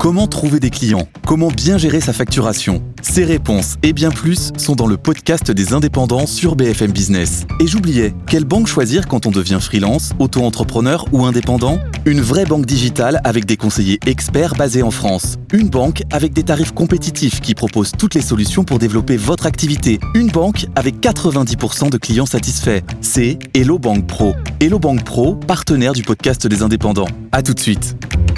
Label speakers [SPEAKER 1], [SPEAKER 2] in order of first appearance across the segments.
[SPEAKER 1] Comment trouver des clients ? Comment bien gérer sa facturation ? Ces réponses et bien plus sont dans le podcast des indépendants sur BFM Business. Et j'oubliais, quelle banque choisir quand on devient freelance, auto-entrepreneur ou indépendant ? Une vraie banque digitale avec des conseillers experts basés en France. Une banque avec des tarifs compétitifs qui propose toutes les solutions pour développer votre activité. Une banque avec 90% de clients satisfaits. C'est Hello Bank Pro. Hello Bank Pro, partenaire du podcast des indépendants. À tout de suite.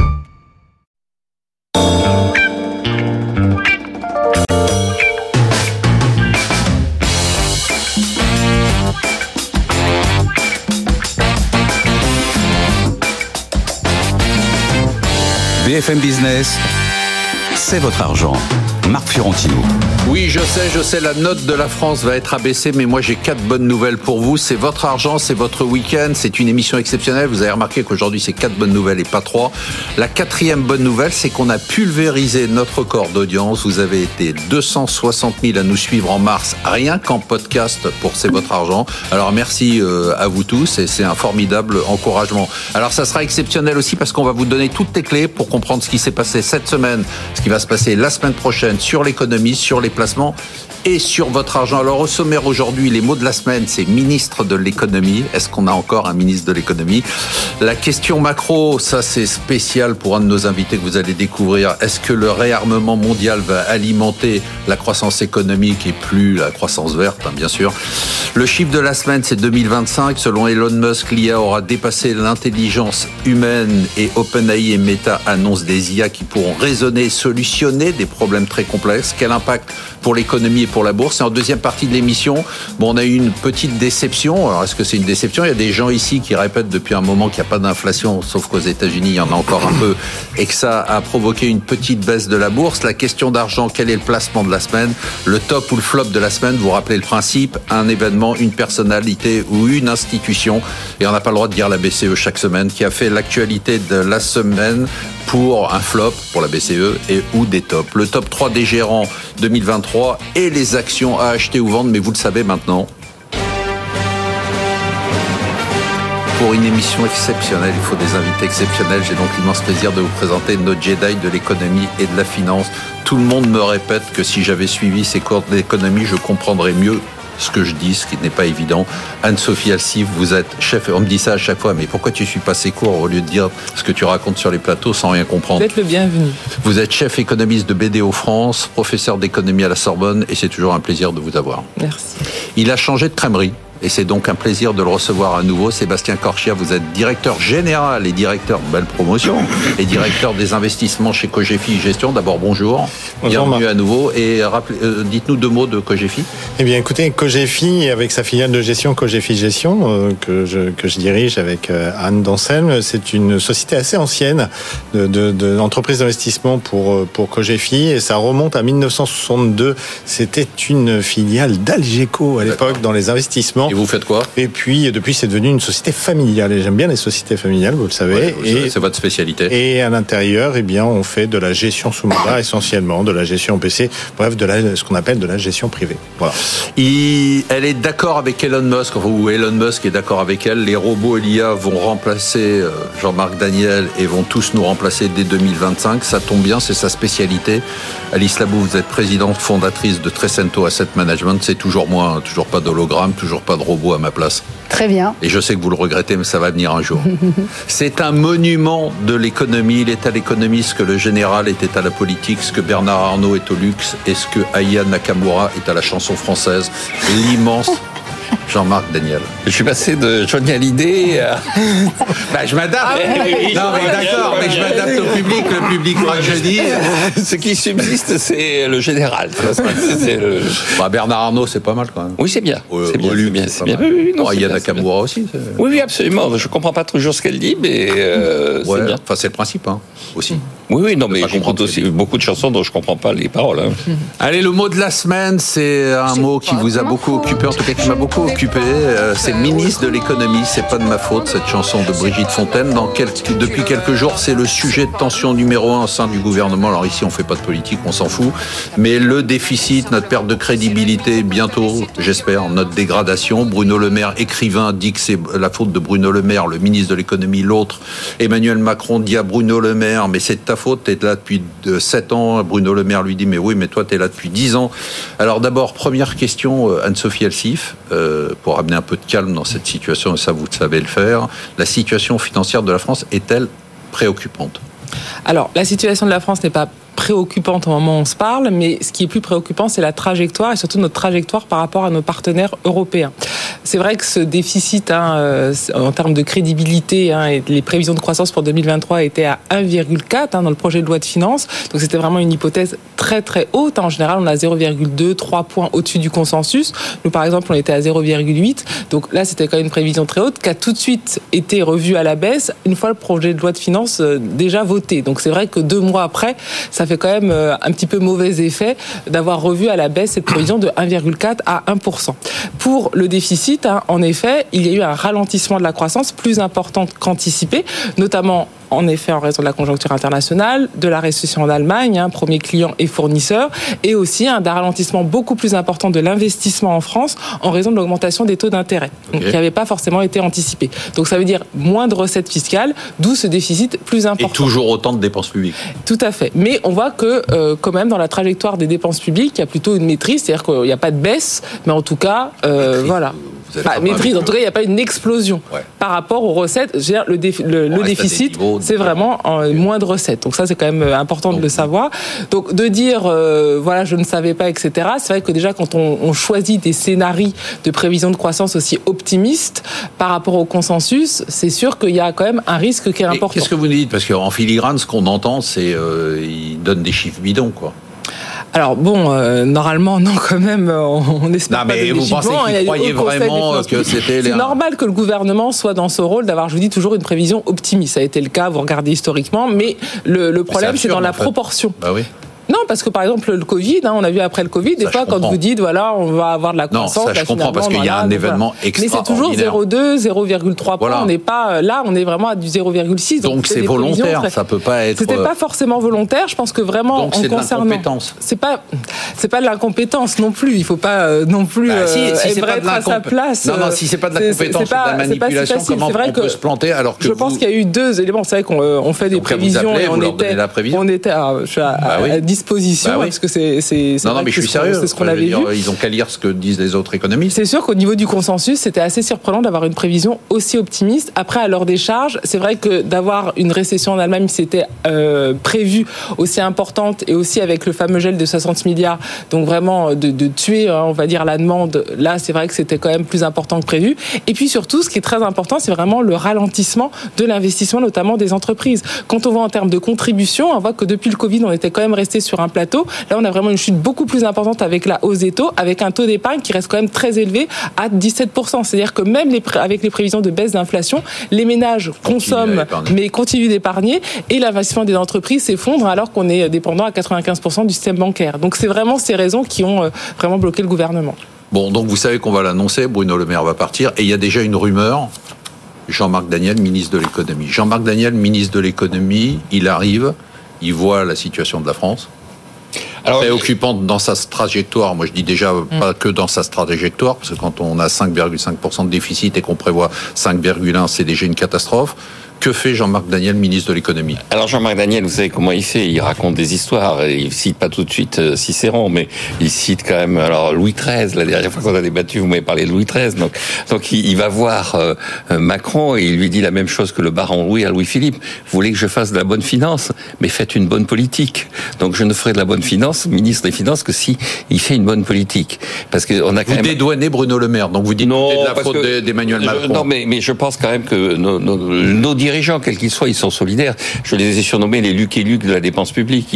[SPEAKER 2] BFM Business, c'est votre argent. Marc Fiorentino.
[SPEAKER 3] Oui, je sais, la note de la France va être abaissée, mais moi j'ai 4 bonnes nouvelles pour vous. C'est votre argent, c'est votre week-end, c'est une émission exceptionnelle. Vous avez remarqué qu'aujourd'hui c'est 4 bonnes nouvelles et pas 3. La 4e bonne nouvelle, c'est qu'on a pulvérisé notre record d'audience. Vous avez été 260 000 à nous suivre en mars, rien qu'en podcast pour C'est votre argent. Alors merci à vous tous et c'est un formidable encouragement. Alors ça sera exceptionnel aussi parce qu'on va vous donner toutes les clés pour comprendre ce qui s'est passé cette semaine, ce qui va se passer la semaine prochaine sur l'économie, sur les placements et sur votre argent. Alors au sommaire aujourd'hui, les mots de la semaine, c'est ministre de l'économie. Est-ce qu'on a encore un ministre de l'économie ? La question macro, ça c'est spécial pour un de nos invités que vous allez découvrir. Est-ce que le réarmement mondial va alimenter la croissance économique et plus la croissance verte, bien sûr. Le chiffre de la semaine, c'est 2025. Selon Elon Musk, l'IA aura dépassé l'intelligence humaine et OpenAI et Meta annoncent des IA qui pourront raisonner et solutionner des problèmes très complexes. Quel impact pour l'économie et pour la bourse ? Et en deuxième partie de l'émission, on a eu une petite déception. Alors, est-ce que c'est une déception ? Il y a des gens ici qui répètent depuis un moment qu'il n'y a pas d'inflation, sauf qu'aux États-Unis, il y en a encore un peu, et que ça a provoqué une petite baisse de la bourse. La question d'argent, quel est le placement de la semaine ? Le top ou le flop de la semaine, vous rappelez le principe, un événement, une personnalité ou une institution, et on n'a pas le droit de dire la BCE chaque semaine, qui a fait l'actualité de la semaine pour un flop pour la BCE et ou des tops. Le top 3 des gérants 2023 et les actions à acheter ou vendre, mais vous le savez maintenant. Pour une émission exceptionnelle, il faut des invités exceptionnels. J'ai donc l'immense plaisir de vous présenter nos Jedi de l'économie et de la finance. Tout le monde me répète que si j'avais suivi ces cours d'économie, je comprendrais mieux ce que je dis, ce qui n'est pas évident. Anne-Sophie Alsif, vous êtes chef, on me dit ça à chaque fois, mais pourquoi tu suis pas ces cours au lieu de dire ce que tu racontes sur les plateaux sans rien comprendre ?
[SPEAKER 4] Vous êtes le bienvenu.
[SPEAKER 3] Vous êtes chef économiste de BDO France, professeur d'économie à la Sorbonne, et c'est toujours un plaisir de vous avoir.
[SPEAKER 4] Merci.
[SPEAKER 3] Il a changé de crèmerie. Et c'est donc un plaisir de le recevoir à nouveau. Sébastien Corchia, vous êtes directeur général et directeur, belle promotion, et directeur des investissements chez Cogefi Gestion. D'abord, bonjour. Bienvenue à nouveau. Et dites-nous 2 mots de Cogefi.
[SPEAKER 5] Eh bien, écoutez, Cogefi, avec sa filiale de gestion Cogefi Gestion, que je dirige avec Anne Danselme, c'est une société assez ancienne d'entreprise d'investissement pour Cogefi. Et ça remonte à 1962. C'était une filiale d'Algeco à l'époque dans les investissements.
[SPEAKER 3] Et vous faites quoi ?
[SPEAKER 5] Et puis, depuis, c'est devenu une société familiale. Et j'aime bien les sociétés familiales, vous le savez.
[SPEAKER 3] Ouais, c'est votre spécialité.
[SPEAKER 5] Et à l'intérieur, eh bien, on fait de la gestion sous mandat essentiellement, de la gestion PC, bref, ce qu'on appelle de la gestion privée. Voilà.
[SPEAKER 3] Elle est d'accord avec Elon Musk, ou Elon Musk est d'accord avec elle. Les robots et l'IA vont remplacer Jean-Marc Daniel et vont tous nous remplacer dès 2025. Ça tombe bien, c'est sa spécialité. Alice Labou, vous êtes présidente fondatrice de Trecento Asset Management. C'est toujours moi, toujours pas d'hologramme, toujours pas de robot à ma place.
[SPEAKER 6] Très bien.
[SPEAKER 3] Et je sais que vous le regrettez, mais ça va venir un jour. C'est un monument de l'économie. Il est à l'économie ce que le général était à la politique, ce que Bernard Arnault est au luxe et ce que Aya Nakamura est à la chanson française. L'immense Jean-Marc Daniel.
[SPEAKER 7] Je suis passé de Johnny Hallyday à...
[SPEAKER 3] je m'adapte. Non, mais d'accord, mais je m'adapte au public. Le public croit que je dis.
[SPEAKER 7] Ce qui subsiste, c'est le général.
[SPEAKER 3] Bernard Arnault, c'est pas mal quand même.
[SPEAKER 7] Oui, c'est bien.
[SPEAKER 3] C'est bien.
[SPEAKER 7] Oui,
[SPEAKER 3] il y a Nakamura aussi.
[SPEAKER 7] Oui, absolument. Je comprends pas toujours ce qu'elle dit, mais c'est bien.
[SPEAKER 3] Enfin, c'est le principe, aussi.
[SPEAKER 7] Oui, non, mais j'écoute aussi beaucoup de chansons dont je comprends pas les paroles.
[SPEAKER 3] Allez, le mot de la semaine, c'est un mot qui vous a beaucoup occupé, en tout cas qui m'a beaucoup occupé. C'est ministre de l'économie. C'est pas de ma faute, cette chanson de Brigitte Fontaine. Depuis quelques jours, c'est le sujet de tension numéro 1 au sein du gouvernement. Alors ici, on fait pas de politique, on s'en fout. Mais le déficit, notre perte de crédibilité, bientôt, j'espère, notre dégradation. Bruno Le Maire, écrivain, dit que c'est la faute de Bruno Le Maire, le ministre de l'économie. L'autre, Emmanuel Macron, dit à Bruno Le Maire, mais c'est de ta faute, t'es là depuis 7 ans. Bruno Le Maire lui dit, mais oui, mais toi, t'es là depuis 10 ans. Alors d'abord, première question, Anne-Sophie Elsif, pour amener un peu de calme dans cette situation, et ça, vous savez le faire. La situation financière de la France est-elle préoccupante ?
[SPEAKER 4] Alors, la situation de la France n'est pas préoccupante au moment où on se parle, mais ce qui est plus préoccupant, c'est la trajectoire et surtout notre trajectoire par rapport à nos partenaires européens. C'est vrai que ce déficit, en termes de crédibilité, et les prévisions de croissance pour 2023 étaient à 1,4 dans le projet de loi de finances. Donc c'était vraiment une hypothèse très très haute. En général, on a 0,2, 3 points au-dessus du consensus. Nous, par exemple, on était à 0,8. Donc là, c'était quand même une prévision très haute qui a tout de suite été revue à la baisse une fois le projet de loi de finances déjà voté. Donc c'est vrai que 2 mois après, ça fait quand même un petit peu mauvais effet d'avoir revu à la baisse cette prévision de 1,4 à 1%. Pour le déficit, en effet, il y a eu un ralentissement de la croissance plus important qu'anticipé, notamment en effet en raison de la conjoncture internationale, de la récession en Allemagne, premier client et fournisseur, et aussi d'un ralentissement beaucoup plus important de l'investissement en France en raison de l'augmentation des taux d'intérêt, qui n'avait pas forcément été anticipé. Donc ça veut dire moins de recettes fiscales, d'où ce déficit plus important.
[SPEAKER 3] Et toujours autant de dépenses publiques.
[SPEAKER 4] Tout à fait. Mais on voit que quand même dans la trajectoire des dépenses publiques, il y a plutôt une maîtrise, c'est-à-dire qu'il n'y a pas de baisse, mais en tout cas, voilà. Maîtrise, en tout cas, il n'y a pas une explosion par rapport aux recettes. Je veux dire, le déficit, c'est vraiment moins de recettes. Donc ça, c'est quand même important de le savoir. Donc de dire, voilà, je ne savais pas, etc. C'est vrai que déjà, quand on choisit des scénarios de prévision de croissance aussi optimistes par rapport au consensus, c'est sûr qu'il y a quand même un risque qui est important.
[SPEAKER 3] Qu'est-ce que vous dites ? Parce qu'en filigrane, ce qu'on entend, c'est ils donnent des chiffres bidons, quoi.
[SPEAKER 4] Alors bon, normalement, non, quand même, on espère pas de déchirement.
[SPEAKER 3] Vous pensez qu'ils croyaient vraiment que c'était...
[SPEAKER 4] C'est normal que le gouvernement soit dans ce rôle d'avoir, je vous dis, toujours une prévision optimiste. Ça a été le cas, vous regardez historiquement, mais le problème, c'est dans la proportion.
[SPEAKER 3] Bah oui.
[SPEAKER 4] Non, parce que par exemple, le Covid, on a vu après le Covid, des fois, quand vous dites, voilà, on va avoir de la croissance.
[SPEAKER 3] Non, ça, je comprends, parce qu'il y a un événement extraordinaire.
[SPEAKER 4] Mais c'est toujours 0,2, 0,3 points. On n'est pas, là, on est vraiment à du 0,6.
[SPEAKER 3] Donc c'est volontaire, ça peut pas être...
[SPEAKER 4] C'était pas forcément volontaire, je pense que vraiment,
[SPEAKER 3] donc c'est de l'incompétence.
[SPEAKER 4] C'est pas de l'incompétence non plus, il faut pas non plus être à sa place.
[SPEAKER 3] Non, si c'est pas de l'incompétence, c'est de la manipulation, comment on peut se planter alors que
[SPEAKER 4] je pense qu'il y a eu 2 éléments. C'est vrai qu'on fait des prévisions et on était à disposition, parce que c'est
[SPEAKER 3] non, mais je suis sérieux.
[SPEAKER 4] C'est ce qu'on avait vu.
[SPEAKER 3] Ils ont qu'à lire ce que disent les autres économistes.
[SPEAKER 4] C'est sûr qu'au niveau du consensus, c'était assez surprenant d'avoir une prévision aussi optimiste. Après, à l'heure des charges, c'est vrai que d'avoir une récession en Allemagne, c'était prévu aussi importante et aussi avec le fameux gel de 60 milliards, donc vraiment de tuer, on va dire, la demande. Là, c'est vrai que c'était quand même plus important que prévu. Et puis surtout, ce qui est très important, c'est vraiment le ralentissement de l'investissement, notamment des entreprises. Quand on voit en termes de contribution, on voit que depuis le Covid, on était quand même resté sur un plateau. Là, on a vraiment une chute beaucoup plus importante avec la hausse des taux, avec un taux d'épargne qui reste quand même très élevé à 17%. C'est-à-dire que même avec les prévisions de baisse d'inflation, les ménages consomment, mais continuent d'épargner, et l'investissement des entreprises s'effondre alors qu'on est dépendant à 95% du système bancaire. Donc c'est vraiment ces raisons qui ont vraiment bloqué le gouvernement.
[SPEAKER 3] Bon, donc vous savez qu'on va l'annoncer, Bruno Le Maire va partir, et il y a déjà une rumeur, Jean-Marc Daniel, ministre de l'économie. Jean-Marc Daniel, ministre de l'économie, il arrive, il voit la situation de la France. Alors, préoccupante dans sa trajectoire. Moi, je dis déjà pas que dans sa trajectoire, parce que quand on a 5,5% de déficit et qu'on prévoit 5,1, c'est déjà une catastrophe. Que fait Jean-Marc Daniel, ministre de l'économie ?
[SPEAKER 7] Alors Jean-Marc Daniel, vous savez comment il fait ? Il raconte des histoires. Il cite pas tout de suite Cicéron, mais il cite quand même Louis XIII. La dernière fois qu'on a débattu, vous m'avez parlé de Louis XIII. Donc il va voir Macron et il lui dit la même chose que le baron Louis à Louis-Philippe. Vous voulez que je fasse de la bonne finance, mais faites une bonne politique. Donc je ne ferai de la bonne finance, ministre des Finances, que si il fait une bonne politique. Parce que on a quand même...
[SPEAKER 3] dédouanez Bruno Le Maire. Donc vous dites non, que c'est de la faute d'Emmanuel Macron.
[SPEAKER 7] Non, mais je pense quand même que nos dirigeants, quels qu'ils soient, ils sont solidaires. Je les ai surnommés les Luc et Luc de la dépense publique.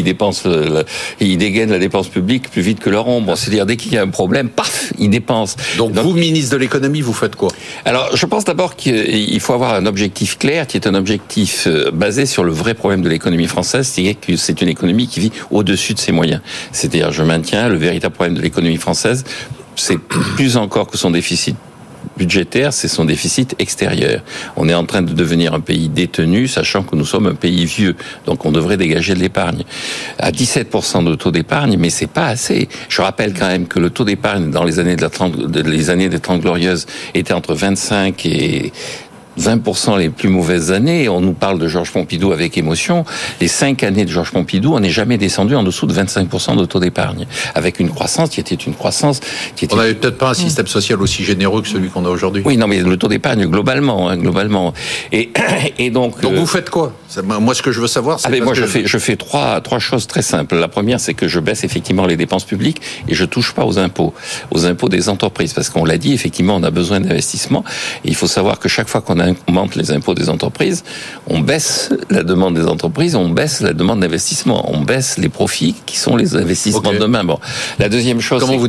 [SPEAKER 7] Ils dégainent la dépense publique plus vite que leur ombre. C'est-à-dire, dès qu'il y a un problème, paf, ils dépensent.
[SPEAKER 3] Donc vous, ministre de l'économie, vous faites quoi ?
[SPEAKER 7] Alors, je pense d'abord qu'il faut avoir un objectif clair, qui est un objectif basé sur le vrai problème de l'économie française, c'est-à-dire que c'est une économie qui vit au-dessus de ses moyens. C'est-à-dire, je maintiens le véritable problème de l'économie française, c'est plus encore que son déficit budgétaire, c'est son déficit extérieur. On est en train de devenir un pays détenu, sachant que nous sommes un pays vieux. Donc on devrait dégager de l'épargne. À 17% de taux d'épargne, mais c'est pas assez. Je rappelle quand même que le taux d'épargne dans les années les années des 30 glorieuses était entre 25 et 20% les plus mauvaises années. On nous parle de Georges Pompidou avec émotion. Les 5 années de Georges Pompidou, on n'est jamais descendu en dessous de 25% de taux d'épargne. Avec une croissance qui était une croissance qui était...
[SPEAKER 3] On n'avait peut-être pas un système social aussi généreux que celui qu'on a aujourd'hui.
[SPEAKER 7] Oui, non, mais le taux d'épargne globalement. Et donc...
[SPEAKER 3] Donc vous faites quoi ? Moi, ce que je veux savoir, c'est...
[SPEAKER 7] Moi, je fais trois choses très simples. La première, c'est que je baisse effectivement les dépenses publiques et je touche pas aux impôts des entreprises. Parce qu'on l'a dit, effectivement, on a besoin d'investissement. Et il faut savoir que chaque fois qu'on augmente les impôts des entreprises, on baisse la demande des entreprises, on baisse la demande d'investissement, on baisse les profits qui sont les investissements de demain. Bon, la deuxième chose...
[SPEAKER 3] Comment vous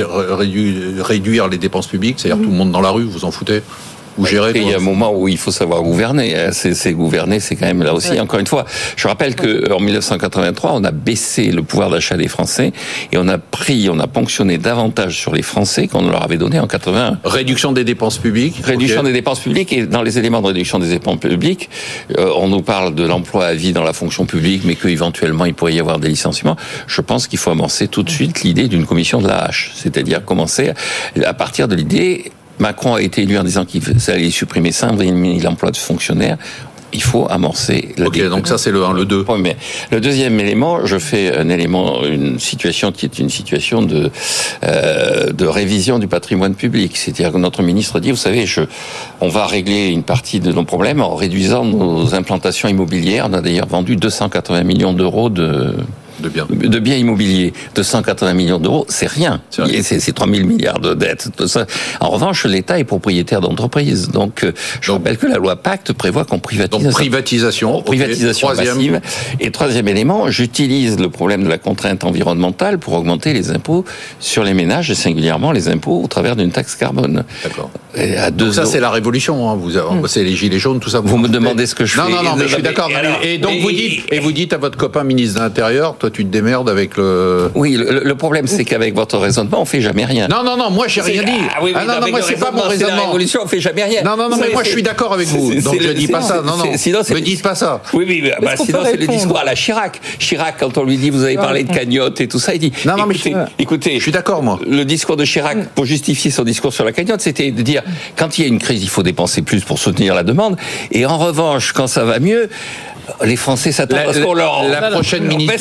[SPEAKER 3] réduire les dépenses publiques ? C'est-à-dire tout le monde dans la rue, vous en foutez ?
[SPEAKER 7] Il y a un moment où il faut savoir gouverner. C'est gouverner, c'est quand même là aussi. Encore une fois, je rappelle que en 1983, on a baissé le pouvoir d'achat des Français et on a ponctionné davantage sur les Français qu'on ne leur avait donné en 81.
[SPEAKER 3] Réduction des dépenses publiques.
[SPEAKER 7] Réduction des dépenses publiques, et dans les éléments de réduction des dépenses publiques, on nous parle de l'emploi à vie dans la fonction publique, mais qu'éventuellement il pourrait y avoir des licenciements. Je pense qu'il faut amorcer tout de suite l'idée d'une commission de la hache, c'est-à-dire commencer à partir de l'idée. Macron a été élu en disant qu'il allait supprimer 5000 emplois de fonctionnaires. Il faut amorcer la
[SPEAKER 3] donc ça c'est le 1, le 2.
[SPEAKER 7] Mais le deuxième élément, je fais une situation qui est une situation de révision du patrimoine public. C'est-à-dire que notre ministre dit, vous savez, on va régler une partie de nos problèmes en réduisant nos implantations immobilières. On a d'ailleurs vendu 280 millions d'euros de biens immobiliers. 280 millions d'euros, c'est rien. C'est 3 000 milliards de dettes. En revanche, l'État est propriétaire d'entreprises. Donc, je rappelle que la loi Pacte prévoit qu'on privatise.
[SPEAKER 3] Donc, privatisation
[SPEAKER 7] massive. Et troisième élément, j'utilise le problème de la contrainte environnementale pour augmenter les impôts sur les ménages et singulièrement les impôts au travers d'une taxe carbone.
[SPEAKER 3] D'accord. Donc ça, c'est la révolution. C'est les gilets jaunes, tout ça.
[SPEAKER 7] Vous me demandez ce que je fais.
[SPEAKER 3] Non, mais je suis d'accord. Et donc, vous dites à votre copain ministre de l'Intérieur, toi, tu te démerdes avec le...
[SPEAKER 7] Oui, le problème, c'est qu'avec votre raisonnement, on fait jamais rien.
[SPEAKER 3] Non, moi, j'ai rien dit. Moi, c'est pas mon raisonnement.
[SPEAKER 7] La révolution, on fait jamais rien.
[SPEAKER 3] Non, mais moi, je suis d'accord avec vous. Donc, je dis pas ça. Non. Me dites pas ça.
[SPEAKER 7] Oui, sinon, c'est le discours à la Chirac. Chirac, quand on lui dit, vous avez parlé de cagnotte et tout ça, il dit...
[SPEAKER 3] Non, mais
[SPEAKER 7] écoutez,
[SPEAKER 3] je suis d'accord, moi.
[SPEAKER 7] Le discours de Chirac, pour justifier son discours sur la cagnotte, c'était de dire, quand il y a une crise, il faut dépenser plus pour soutenir la demande. Et en revanche, quand ça va mieux, les Français s'attendent à ce qu'on leur...
[SPEAKER 3] La prochaine ministre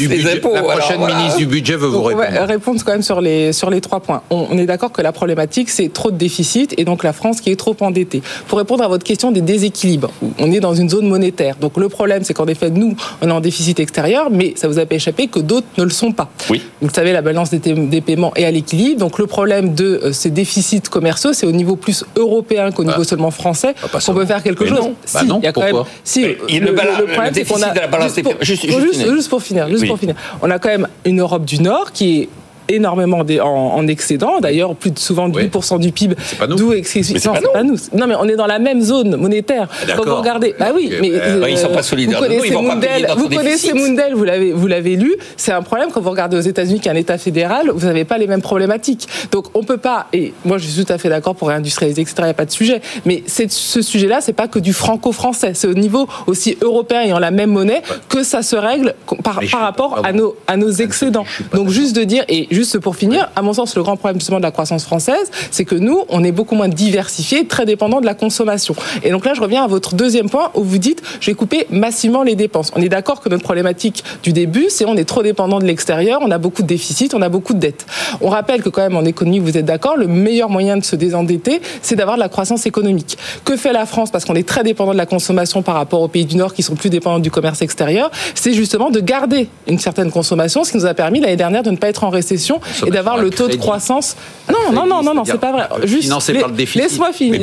[SPEAKER 3] du budget veut vous répondre.
[SPEAKER 4] On va répondre quand même sur les 3 points. On est d'accord que la problématique, c'est trop de déficit et donc la France qui est trop endettée. Pour répondre à votre question des déséquilibres, on est dans une zone monétaire. Donc le problème, c'est qu'en effet, nous, on est en déficit extérieur, mais ça vous a pas échappé que d'autres ne le sont pas.
[SPEAKER 7] Oui.
[SPEAKER 4] Vous savez, la balance des paiements est à l'équilibre. Donc le problème de ces déficits commerciaux, c'est au niveau plus européen qu'au niveau seulement français qu'on peut faire quelque chose.
[SPEAKER 3] Non,
[SPEAKER 4] il y a quand même...
[SPEAKER 7] Le problème, c'est qu'on a...
[SPEAKER 4] Juste pour finir. On a quand même une Europe du Nord qui est énormément en excédent, d'ailleurs plus souvent de 8% du PIB.
[SPEAKER 3] C'est pas nous.
[SPEAKER 4] C'est pas nous. Non, mais on est dans la même zone monétaire.
[SPEAKER 3] D'accord.
[SPEAKER 4] Quand vous regardez,
[SPEAKER 7] ils sont pas solidaires.
[SPEAKER 4] Vous connaissez Mundell, vous l'avez lu. C'est un problème quand vous regardez aux États-Unis, qui est un État fédéral, vous n'avez pas les mêmes problématiques. Donc on peut pas. Et moi, je suis tout à fait d'accord pour réindustrialiser, etc. Il n'y a pas de sujet. Mais ce sujet-là, c'est pas que du franco-français. C'est au niveau aussi européen ayant la même monnaie que ça se règle par rapport à nos excédents. Donc juste de dire Juste pour finir, à mon sens, le grand problème justement de la croissance française, c'est que nous, on est beaucoup moins diversifiés, très dépendants de la consommation. Et donc là, je reviens à votre deuxième point où vous dites, je vais couper massivement les dépenses. On est d'accord que notre problématique du début, c'est on est trop dépendant de l'extérieur, on a beaucoup de déficits, on a beaucoup de dettes. On rappelle que quand même en économie, vous êtes d'accord, le meilleur moyen de se désendetter, c'est d'avoir de la croissance économique. Que fait la France? Parce qu'on est très dépendant de la consommation par rapport aux pays du Nord qui sont plus dépendants du commerce extérieur, c'est justement de garder une certaine consommation, ce qui nous a permis l'année dernière de ne pas être en récession et d'avoir le taux de croissance. Non, c'est pas vrai. Juste, laisse-moi finir.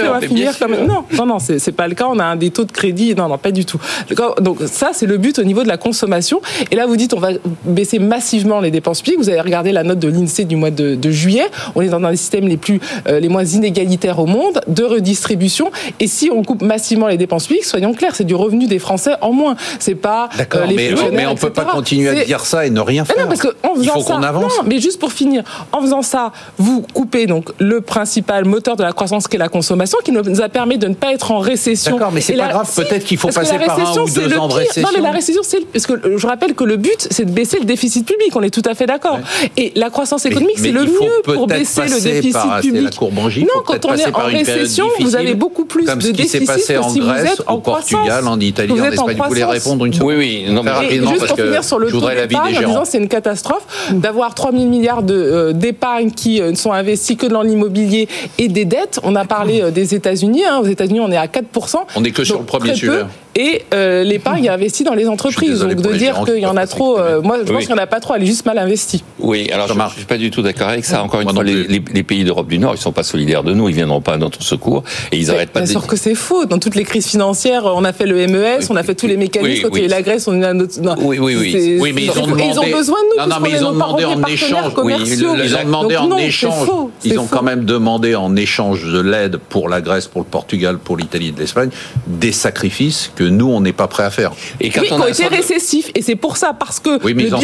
[SPEAKER 4] Non, c'est pas le cas. On a des taux de crédit. Non, pas du tout. Donc ça, c'est le but au niveau de la consommation. Et là, vous dites, on va baisser massivement les dépenses publiques. Vous avez regardé la note de l'INSEE du mois de juillet. On est dans un des systèmes les moins inégalitaires au monde, de redistribution. Et si on coupe massivement les dépenses publiques, soyons clairs, c'est du revenu des Français en moins. C'est pas
[SPEAKER 3] les fonctionnaires, mais on peut pas continuer à dire ça et ne rien faire.
[SPEAKER 4] Non, parce que en faisant
[SPEAKER 3] il faut qu'on avance.
[SPEAKER 4] Non, mais juste pour finir, en faisant ça, vous coupez donc le principal moteur de la croissance qui est la consommation, qui nous a permis de ne pas être en récession.
[SPEAKER 3] D'accord, mais c'est pas grave, peut-être qu'il faut passer par 1 ou 2 ans de récession.
[SPEAKER 4] Non, mais la récession, parce que je rappelle que le but, c'est de baisser le déficit public, on est tout à fait d'accord. Ouais. Et la croissance économique, c'est le mieux pour baisser le déficit public.
[SPEAKER 3] La courbe en J,
[SPEAKER 4] non, quand on est en récession, vous avez beaucoup plus de déficit que si vous êtes en croissance.
[SPEAKER 3] Au Portugal, en Italie, en Espagne, vous voulez répondre une seconde?
[SPEAKER 7] Oui, non, mais
[SPEAKER 3] rapidement,
[SPEAKER 4] juste pour finir sur le taux d'épargne, en disant c'est une catastrophe d'avoir 3 000 milliards d'épargne qui ne sont investis que dans l'immobilier et des dettes. On a parlé des États-Unis. Aux États-Unis, on est à 4%.
[SPEAKER 3] On n'est que sur le premier sujet.
[SPEAKER 4] Et l'épargne est investie dans les entreprises. Donc de dire qu'il y en a trop, moi je pense qu'il n'y en a pas trop, elle est juste mal investie.
[SPEAKER 7] Oui, alors je ne suis pas du tout d'accord avec ça. Encore une fois, les pays d'Europe du Nord, ils ne sont pas solidaires de nous, ils ne viendront pas à notre secours et ils n'arrêtent pas de...
[SPEAKER 4] Bien sûr que c'est faux. Dans toutes les crises financières, on a fait le MES, on a fait tous les mécanismes. Quand il y a eu la Grèce, on a notre...
[SPEAKER 3] Oui, mais ils ont demandé...
[SPEAKER 4] Ils ont besoin de nous,
[SPEAKER 3] non, mais ils ont demandé en échange... Ils ont demandé en échange... Ils ont quand même demandé en échange de l'aide pour la Grèce, pour le Portugal, pour l'Italie et l'Espagne, des sacrifices que nous, on n'est pas prêts à faire.
[SPEAKER 4] Et quand on a été récessifs, et c'est pour ça, parce que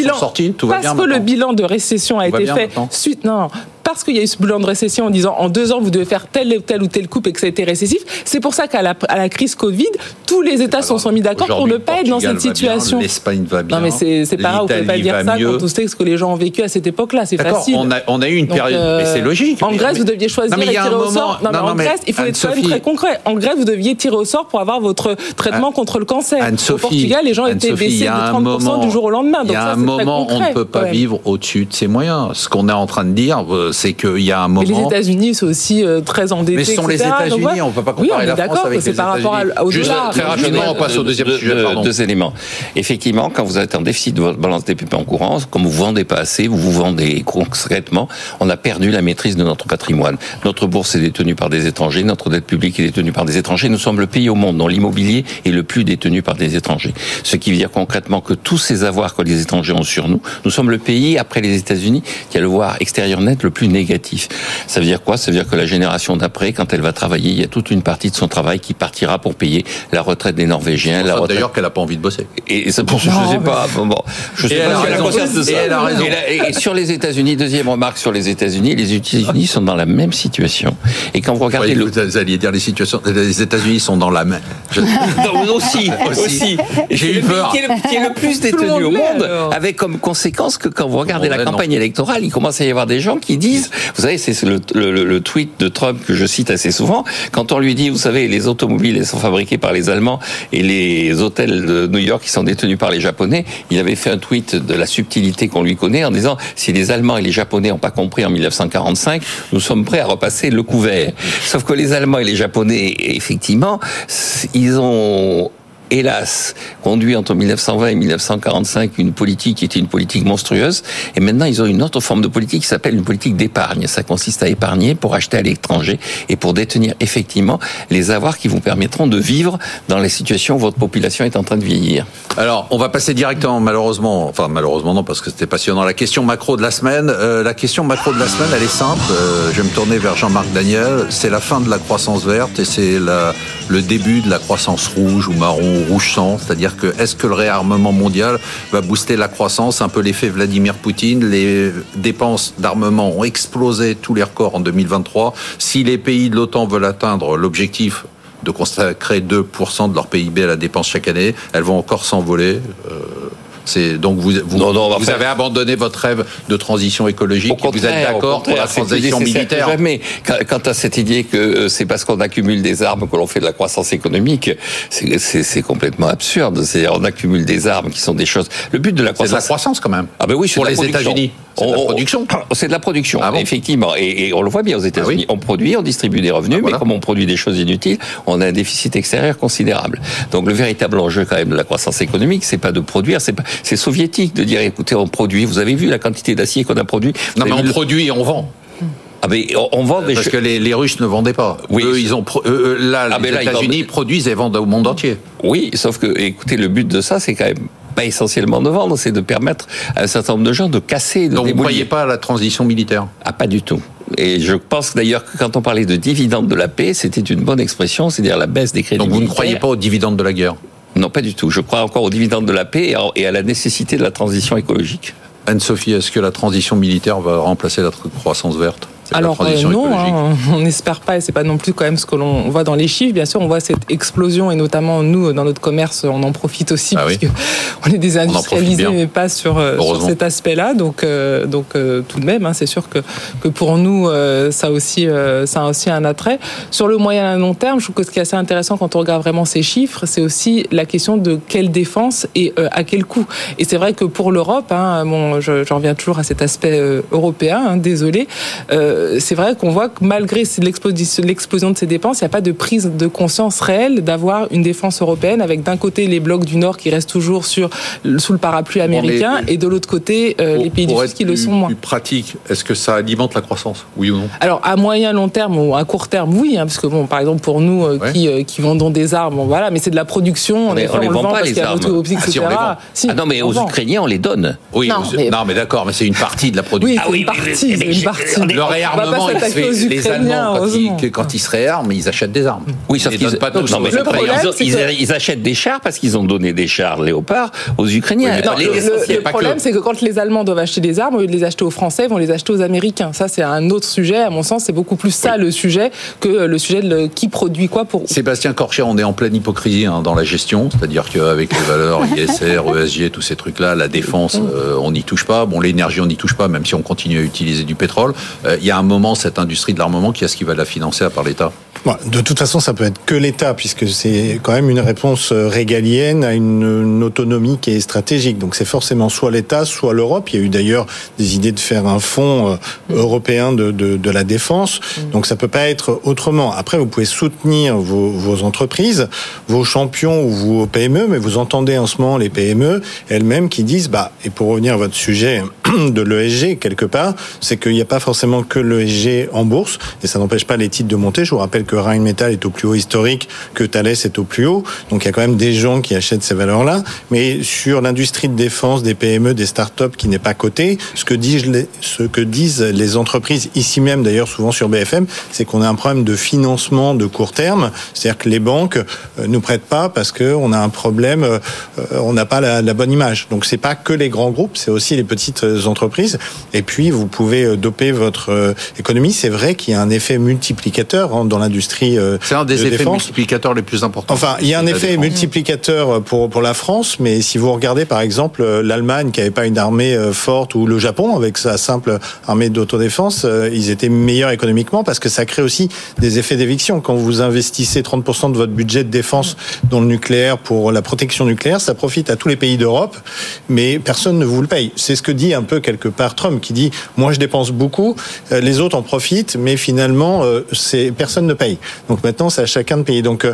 [SPEAKER 4] le bilan de récession a été fait suite... Non, parce qu'il y a eu ce bilan de récession en disant en 2 ans vous devez faire telle ou telle coupe et que ça a été récessif. C'est pour ça qu'à la crise Covid, tous les États se sont mis d'accord pour ne pas être dans cette situation.
[SPEAKER 3] L'Espagne va bien.
[SPEAKER 4] Non mais c'est pas grave, vous pouvez pas dire ça quand on sait ce que les gens ont vécu à cette époque-là, c'est facile.
[SPEAKER 3] On a eu une période, mais c'est logique.
[SPEAKER 4] En Grèce, vous deviez choisir et tirer au sort. Non mais en Grèce, il faut être quand même très concret. En Grèce, vous deviez tirer au sort pour avoir votre traitement contre le cancer. Au Portugal, les gens étaient baissés de 30% du jour au lendemain.
[SPEAKER 3] Il y a un moment, on ne peut pas vivre au-dessus de ses moyens. Ce qu'on est en train de dire, c'est qu'il y a un moment...
[SPEAKER 4] Et les États-Unis sont aussi très endettés,
[SPEAKER 3] mais ce sont
[SPEAKER 4] etc.
[SPEAKER 3] les États-Unis, on ne peut pas comparer la France avec les États-Unis.
[SPEAKER 4] Par rapport au
[SPEAKER 3] Juste
[SPEAKER 4] dollar.
[SPEAKER 3] très rapidement, on passe au deuxième sujet.
[SPEAKER 7] Deux éléments. Effectivement, quand vous êtes en déficit de votre balance des paiements courants, comme vous ne vendez pas assez, vous vendez concrètement, on a perdu la maîtrise de notre patrimoine. Notre bourse est détenue par des étrangers, notre dette publique est détenue par des étrangers. Nous sommes le pays au monde dont l'immobilier est le plus détenu par des étrangers. Ce qui veut dire concrètement que tous ces avoirs que les étrangers ont sur nous, nous sommes le pays, après les États-Unis, qui a le voir extérieur net le plus négatif. Ça veut dire quoi? Ça veut dire que la génération d'après, quand elle va travailler, il y a toute une partie de son travail qui partira pour payer la retraite des Norvégiens.
[SPEAKER 3] D'ailleurs qu'elle n'a pas envie de bosser.
[SPEAKER 7] Et c'est pour ça, je sais pas. Bon, je sais pas si elle a conscience de ça.
[SPEAKER 3] Et elle a raison.
[SPEAKER 7] Et sur les États-Unis, deuxième remarque sur les États-Unis sont dans la même situation. Et quand vous regardez
[SPEAKER 3] vous alliez dire les États-Unis sont dans la même.
[SPEAKER 7] Non, aussi.
[SPEAKER 3] J'ai eu peur.
[SPEAKER 7] Qui est le plus détenu au monde, avec comme conséquence que quand vous regardez la campagne électorale, il commence à y avoir des gens qui disent, vous savez, c'est le tweet de Trump que je cite assez souvent, quand on lui dit, vous savez, les automobiles, elles sont fabriquées par les Allemands et les hôtels de New York, qui sont détenus par les Japonais, il avait fait un tweet de la subtilité qu'on lui connaît en disant, si les Allemands et les Japonais n'ont pas compris en 1945, nous sommes prêts à repasser le couvert. Sauf que les Allemands et les Japonais, effectivement, ils ont... hélas, conduit entre 1920 et 1945 une politique qui était une politique monstrueuse. Et maintenant, ils ont une autre forme de politique qui s'appelle une politique d'épargne. Ça consiste à épargner pour acheter à l'étranger et pour détenir effectivement les avoirs qui vous permettront de vivre dans les situations où votre population est en train de vieillir.
[SPEAKER 3] Alors, on va passer directement, malheureusement non, parce que c'était passionnant, la question macro de la semaine. La question macro de la semaine, elle est simple. Je vais me tourner vers Jean-Marc Daniel. C'est la fin de la croissance verte et c'est le début de la croissance rouge ou marron, rouge sang, c'est-à-dire que est-ce que le réarmement mondial va booster la croissance, un peu l'effet Vladimir Poutine, les dépenses d'armement ont explosé tous les records en 2023, si les pays de l'OTAN veulent atteindre l'objectif de consacrer 2% de leur PIB à la dépense chaque année, elles vont encore s'envoler. Donc vous avez abandonné votre rêve de transition écologique. Vous êtes d'accord pour la transition militaire.
[SPEAKER 7] Jamais. Quant à cette idée que c'est parce qu'on accumule des armes que l'on fait de la croissance économique, c'est complètement absurde. C'est-à-dire on accumule des armes qui sont des choses. Le but de la croissance.
[SPEAKER 3] C'est de la croissance quand même.
[SPEAKER 7] Ah ben oui,
[SPEAKER 3] pour les États-Unis. C'est de la production.
[SPEAKER 7] C'est de la production,
[SPEAKER 3] bon.
[SPEAKER 7] Effectivement. Et on le voit bien aux États-Unis. On produit, on distribue des revenus, mais comme on produit des choses inutiles, on a un déficit extérieur considérable. Donc le véritable enjeu quand même de la croissance économique, c'est pas de produire, c'est soviétique de dire écoutez, on produit. Vous avez vu la quantité d'acier qu'on a produit?
[SPEAKER 3] Non, mais on produit et on vend.
[SPEAKER 7] Ah ben, on vend des
[SPEAKER 3] parce que les Russes ne vendaient pas. Oui. Eux, les États-Unis produisent et vendent au monde entier.
[SPEAKER 7] Oui, sauf que, écoutez, le but de ça, c'est quand même pas essentiellement de vendre, c'est de permettre à un certain nombre de gens de casser, de
[SPEAKER 3] Donc
[SPEAKER 7] démolir.
[SPEAKER 3] vous ne croyez pas à la transition militaire?
[SPEAKER 7] Ah, pas du tout. Et je pense d'ailleurs que quand on parlait de dividende de la paix, c'était une bonne expression, c'est-à-dire la baisse des crédits
[SPEAKER 3] Donc vous
[SPEAKER 7] militaires.
[SPEAKER 3] ne croyez pas aux dividendes de la guerre?
[SPEAKER 7] Non, pas du tout. Je crois encore aux dividendes de la paix et à la nécessité de la transition écologique.
[SPEAKER 3] Anne-Sophie, est-ce que la transition militaire va remplacer la croissance verte ?
[SPEAKER 4] Alors non, on n'espère pas, et c'est pas non plus quand même ce que l'on voit dans les chiffres. Bien sûr, on voit cette explosion, et notamment nous, dans notre commerce, on en profite aussi, parce que on est des industrialisés, mais pas sur cet aspect-là. Donc tout de même, c'est sûr que pour nous, ça a aussi un attrait. Sur le moyen et long terme, je trouve que ce qui est assez intéressant quand on regarde vraiment ces chiffres, c'est aussi la question de quelle défense et à quel coût. Et c'est vrai que pour l'Europe, j'en reviens toujours à cet aspect européen, désolé. C'est vrai qu'on voit que malgré l'explosion de ces dépenses, il n'y a pas de prise de conscience réelle d'avoir une défense européenne avec d'un côté les blocs du Nord qui restent toujours sous le parapluie américain et de l'autre côté les pays du Sud qui le sont moins.
[SPEAKER 3] Plus pratique, est-ce que ça alimente la croissance, oui ou non ?
[SPEAKER 4] Alors à moyen long terme ou à court terme, oui, parce que par exemple pour nous qui vendons des armes, voilà, mais c'est de la production,
[SPEAKER 7] on les vend pas les armes.
[SPEAKER 4] Etc.
[SPEAKER 7] Non, mais aux Ukrainiens on les donne.
[SPEAKER 3] Oui, non mais d'accord, mais c'est une partie de la production.
[SPEAKER 4] Oui, c'est une partie.
[SPEAKER 3] Le réarmement, les Allemands, quand ils se réarment, ils achètent des armes.
[SPEAKER 7] Oui, sauf qu'ils pas tous. Ils achètent des chars parce qu'ils ont donné des chars Léopard aux Ukrainiens.
[SPEAKER 4] Le problème, c'est que quand les Allemands doivent acheter des armes, au lieu de les acheter aux Français, ils vont les acheter aux Américains. Ça, c'est un autre sujet. À mon sens, c'est beaucoup plus ça le sujet que le sujet de qui produit quoi pour.
[SPEAKER 3] Sébastien Corchet, on est en pleine hypocrisie dans la gestion, c'est-à-dire qu'avec les valeurs ISR, ESG, tous ces trucs-là, la défense, on n'y touche pas. Bon, l'énergie, on n'y touche pas, même si on continue à utiliser du pétrole. Il y a un moment, cette industrie de l'armement, qui est-ce qui va la financer à part l'État ?
[SPEAKER 5] De toute façon, ça peut être que l'État, puisque c'est quand même une réponse régalienne à une autonomie qui est stratégique. Donc c'est forcément soit l'État, soit l'Europe. Il y a eu d'ailleurs des idées de faire un fonds européen de la défense. Donc ça peut pas être autrement. Après, vous pouvez soutenir vos entreprises, vos champions ou vos PME, mais vous entendez en ce moment les PME elles-mêmes qui disent, et pour revenir à votre sujet de l'ESG, quelque part, c'est qu'il n'y a pas forcément que l'ESG en bourse, et ça n'empêche pas les titres de monter. Je vous rappelle que Rheinmetall est au plus haut historique, que Thales est au plus haut. Donc il y a quand même des gens qui achètent ces valeurs-là. Mais sur l'industrie de défense, des PME, des startups qui n'est pas cotée, ce que disent les entreprises, ici même d'ailleurs souvent sur BFM, c'est qu'on a un problème de financement de court terme. C'est-à-dire que les banques nous prêtent pas parce qu'on a un problème, on n'a pas la bonne image. Donc c'est pas que les grands groupes, c'est aussi les petites entreprises. Et puis vous pouvez doper votre économie. C'est vrai qu'il y a un effet multiplicateur dans l'industrie
[SPEAKER 3] c'est un des effets multiplicateurs les plus importants.
[SPEAKER 5] Enfin, il y a un effet multiplicateur pour la France, mais si vous regardez par exemple l'Allemagne qui n'avait pas une armée forte, ou le Japon avec sa simple armée d'autodéfense, ils étaient meilleurs économiquement parce que ça crée aussi des effets d'éviction. Quand vous investissez 30% de votre budget de défense dans le nucléaire pour la protection nucléaire, ça profite à tous les pays d'Europe, mais personne ne vous le paye. C'est ce que dit un peu quelque part Trump, qui dit « moi je dépense beaucoup, les autres en profitent, mais finalement personne ne paye ». Donc maintenant c'est à chacun de payer. Donc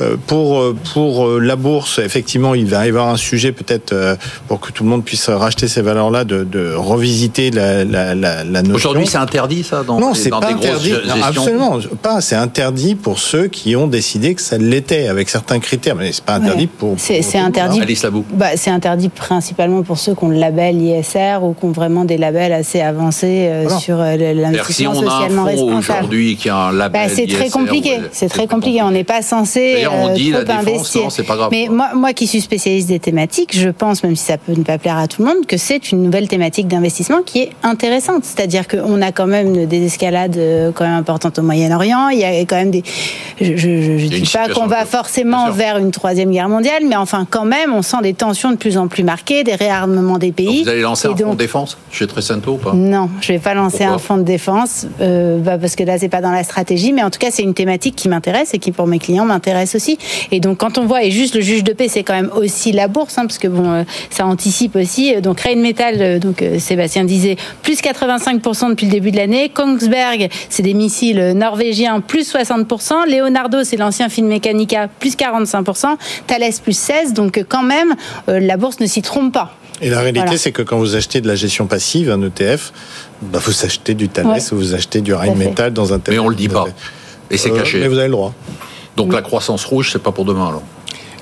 [SPEAKER 5] pour la bourse, effectivement il va y avoir un sujet peut-être pour que tout le monde puisse racheter ces valeurs-là, de revisiter la notion.
[SPEAKER 3] Aujourd'hui c'est interdit ça
[SPEAKER 5] Non, c'est pas interdit. Non, absolument pas. C'est interdit pour ceux qui ont décidé que ça l'était avec certains critères, mais c'est pas interdit pour.
[SPEAKER 6] C'est interdit.
[SPEAKER 3] Alice Labou.
[SPEAKER 6] C'est interdit principalement pour ceux qui ont le label ISR ou qui ont vraiment des labels assez avancés sur l'investissement socialement responsable.
[SPEAKER 3] Si on a un fonds aujourd'hui qui a un label
[SPEAKER 6] c'est
[SPEAKER 3] ISR,
[SPEAKER 6] très compliqué. C'est très compliqué. On n'est pas censé
[SPEAKER 3] on dit
[SPEAKER 6] trop
[SPEAKER 3] la défense,
[SPEAKER 6] investir.
[SPEAKER 3] Non, c'est pas grave.
[SPEAKER 6] Mais moi qui suis spécialiste des thématiques, je pense, même si ça peut ne pas plaire à tout le monde, que c'est une nouvelle thématique d'investissement qui est intéressante. C'est-à-dire qu'on a quand même des escalades quand même importantes au Moyen-Orient. Il y a quand même des. Je dis pas qu'on va forcément vers une troisième guerre mondiale, mais enfin quand même, on sent des tensions de plus en plus marquées, des réarmements des pays.
[SPEAKER 3] Donc vous allez lancer un fonds de défense chez Trecento ou pas ?
[SPEAKER 6] Non, je vais pas lancer un fonds de défense parce que là c'est pas dans la stratégie, mais en tout cas c'est une thématique qui m'intéresse et qui pour mes clients m'intéresse aussi. Et donc quand on voit, et juste le juge de paix, c'est quand même aussi la bourse, parce que ça anticipe aussi. Donc Rheinmetall, Sébastien disait plus 85% depuis le début de l'année. Kongsberg, c'est des missiles norvégiens, plus 60%. Leonardo, c'est l'ancien Finmeccanica, plus 45%. Thales, plus 16%. Donc quand même, la bourse ne s'y trompe pas.
[SPEAKER 5] Et la réalité, c'est que quand vous achetez de la gestion passive, un ETF, vous achetez du Thales ou vous achetez du Rheinmetall dans un ETF.
[SPEAKER 3] Mais on le dit pas. Et c'est caché.
[SPEAKER 5] Mais vous avez le droit.
[SPEAKER 3] Donc la croissance rouge, c'est pas pour demain alors.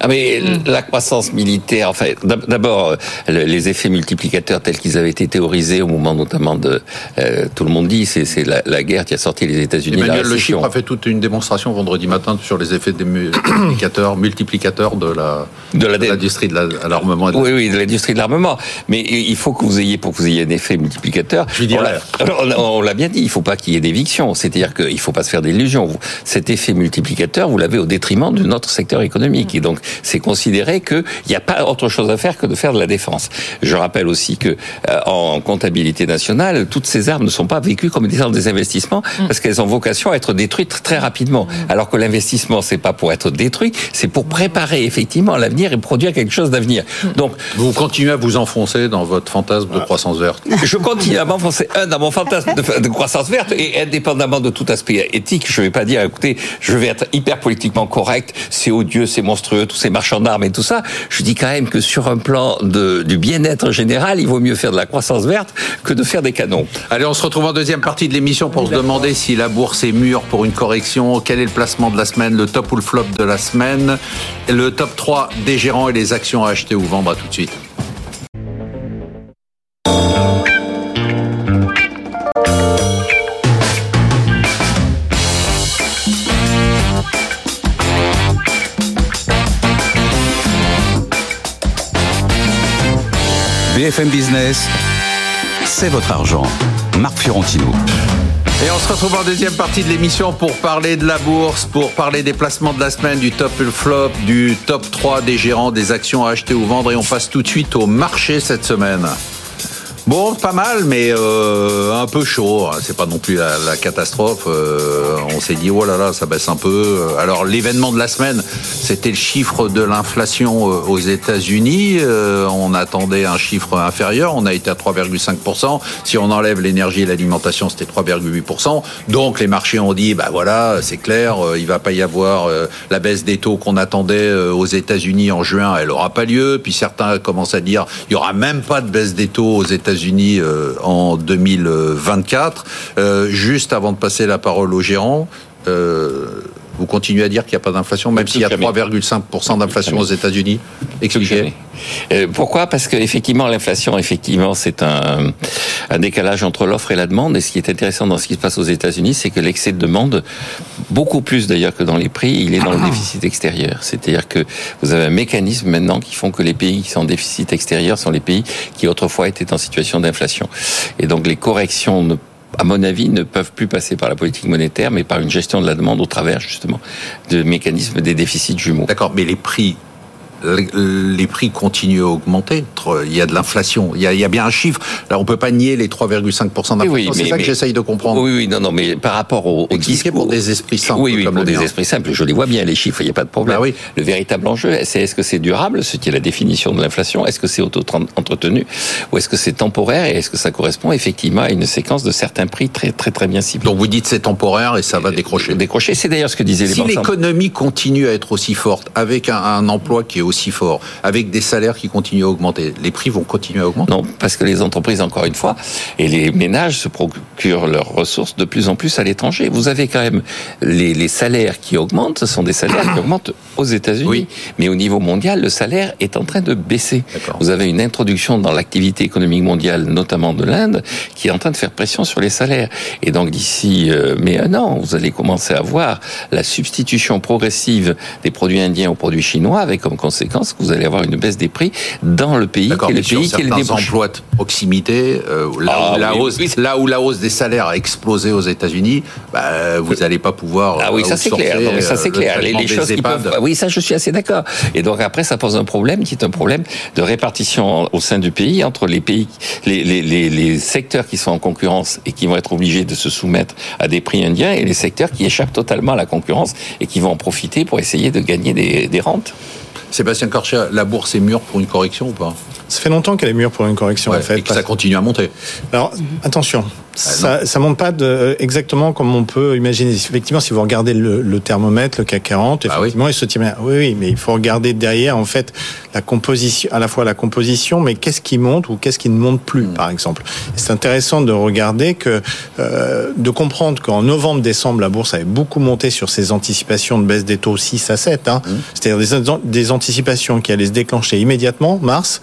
[SPEAKER 7] mais la croissance militaire, enfin, d'abord, les effets multiplicateurs tels qu'ils avaient été théorisés au moment notamment de... tout le monde dit, c'est la guerre qui a sorti les États-Unis.
[SPEAKER 3] Emmanuel Le Chypre a fait toute une démonstration vendredi matin sur les effets des multiplicateurs de l'industrie de l'armement.
[SPEAKER 7] Oui, de l'industrie de l'armement. Mais il faut que vous ayez, pour que vous ayez un effet multiplicateur, on l'a bien dit, il ne faut pas qu'il y ait d'éviction. C'est-à-dire qu'il ne faut pas se faire d'illusions. Cet effet multiplicateur, vous l'avez au détriment de notre secteur économique. Et donc, c'est considéré qu'il n'y a pas autre chose à faire que de faire de la défense. Je rappelle aussi que en comptabilité nationale, toutes ces armes ne sont pas vécues comme des investissements parce qu'elles ont vocation à être détruites très rapidement. Alors que l'investissement, c'est pas pour être détruit, c'est pour préparer effectivement l'avenir et produire quelque chose d'avenir. Donc,
[SPEAKER 3] vous continuez à vous enfoncer dans votre fantasme de croissance verte.
[SPEAKER 7] Je continue à m'enfoncer dans mon fantasme de croissance verte et indépendamment de tout aspect éthique, je vais pas dire, écoutez, je vais être hyper politiquement correct, c'est odieux, c'est monstrueux, tous ces marchands d'armes et tout ça. Je dis quand même que sur un plan du bien-être général, il vaut mieux faire de la croissance verte que de faire des canons.
[SPEAKER 3] Allez, on se retrouve en deuxième partie de l'émission pour se demander si la bourse est mûre pour une correction. Quel est le placement de la semaine, le top ou le flop de la semaine, le top 3 des gérants et les actions à acheter ou vendre. À tout de suite.
[SPEAKER 2] BFM Business, c'est votre argent. Marc Fiorentino.
[SPEAKER 3] Et on se retrouve en deuxième partie de l'émission pour parler de la bourse, pour parler des placements de la semaine, du top et le flop, du top 3 des gérants, des actions à acheter ou vendre. Et on passe tout de suite au marché cette semaine. Bon, pas mal, mais un peu chaud. C'est pas non plus la catastrophe. On s'est dit, oh là là, ça baisse un peu. Alors, l'événement de la semaine, c'était le chiffre de l'inflation aux États-Unis. On attendait un chiffre inférieur. On a été à 3,5%. Si on enlève l'énergie et l'alimentation, c'était 3,8%. Donc, les marchés ont dit, bah voilà, c'est clair, il va pas y avoir la baisse des taux qu'on attendait aux États-Unis en juin. Elle aura pas lieu. Puis certains commencent à dire, il y aura même pas de baisse des taux aux États-Unis en 2024. Juste avant de passer la parole aux gérants, vous continuez à dire qu'il n'y a pas d'inflation, même s'il y a 3,5% d'inflation aux États-Unis. Expliquez.
[SPEAKER 7] Pourquoi ? Parce que effectivement, l'inflation, c'est un décalage entre l'offre et la demande. Et ce qui est intéressant dans ce qui se passe aux États-Unis, c'est que l'excès de demande, beaucoup plus d'ailleurs que dans les prix, il est dans le déficit extérieur. C'est-à-dire que vous avez un mécanisme maintenant qui font que les pays qui sont en déficit extérieur sont les pays qui autrefois étaient en situation d'inflation. Et donc les corrections à mon avis, ne peuvent plus passer par la politique monétaire, mais par une gestion de la demande au travers, justement, de mécanismes des déficits jumeaux.
[SPEAKER 3] D'accord, mais les prix continuent à augmenter. Il y a de l'inflation. Il y a bien un chiffre. Là, on peut pas nier les 3,5% d'inflation.
[SPEAKER 7] Oui,
[SPEAKER 3] c'est ça que j'essaye de comprendre.
[SPEAKER 7] Oui, non, mais par rapport au discours...
[SPEAKER 3] pour des esprits simples.
[SPEAKER 7] Oui, pour des esprits simples. Je les vois bien, les chiffres, il n'y a pas de problème.
[SPEAKER 3] Bah oui.
[SPEAKER 7] Le véritable enjeu, c'est est-ce que c'est durable, ce qui est la définition de l'inflation, est-ce que c'est auto-entretenu, ou est-ce que c'est temporaire, et est-ce que ça correspond effectivement à une séquence de certains prix très, très, très bien ciblés.
[SPEAKER 3] Donc vous dites c'est temporaire et ça va décrocher.
[SPEAKER 7] Décrocher, c'est d'ailleurs ce que disaient les banques.
[SPEAKER 3] Si l'économie continue à être aussi forte, avec un emploi qui est aussi fort, avec des salaires qui continuent à augmenter, les prix vont continuer à augmenter?
[SPEAKER 7] Non, parce que les entreprises, encore une fois, et les ménages se procurent leurs ressources de plus en plus à l'étranger. Vous avez quand même les salaires qui augmentent, ce sont des salaires qui augmentent aux États-Unis. Oui. Mais au niveau mondial, le salaire est en train de baisser. D'accord. Vous avez une introduction dans l'activité économique mondiale, notamment de l'Inde, qui est en train de faire pression sur les salaires. Et donc d'ici un an, vous allez commencer à voir la substitution progressive des produits indiens aux produits chinois, avec comme conséquence que vous allez avoir une baisse des prix dans le pays qui est le pays qui est le
[SPEAKER 3] emplois de proximité, là où la hausse des salaires a explosé aux États-Unis, vous n'allez pas pouvoir.
[SPEAKER 7] Ah oui, ça c'est clair. Non, mais ça c'est clair. Les choses qui peuvent. Oui, ça je suis assez d'accord. Et donc après, ça pose un problème qui est un problème de répartition au sein du pays entre les pays, les secteurs qui sont en concurrence et qui vont être obligés de se soumettre à des prix indiens, et les secteurs qui échappent totalement à la concurrence et qui vont en profiter pour essayer de gagner des rentes.
[SPEAKER 3] Sébastien Corchia, la bourse est mûre pour une correction ou pas ?
[SPEAKER 5] Ça fait longtemps qu'elle est mûre pour une correction, en fait.
[SPEAKER 3] Et que ça continue à monter.
[SPEAKER 5] Alors, attention. Ça monte pas exactement comme on peut imaginer. Effectivement, si vous regardez le thermomètre, le CAC 40, effectivement, il se tient bien. Oui, mais il faut regarder derrière, en fait, la composition, à la fois la composition, mais qu'est-ce qui monte ou qu'est-ce qui ne monte plus, par exemple. Et c'est intéressant de regarder de comprendre qu'en novembre-décembre, la bourse avait beaucoup monté sur ses anticipations de baisse des taux 6 à 7, c'est-à-dire des anticipations qui allaient se déclencher immédiatement, mars,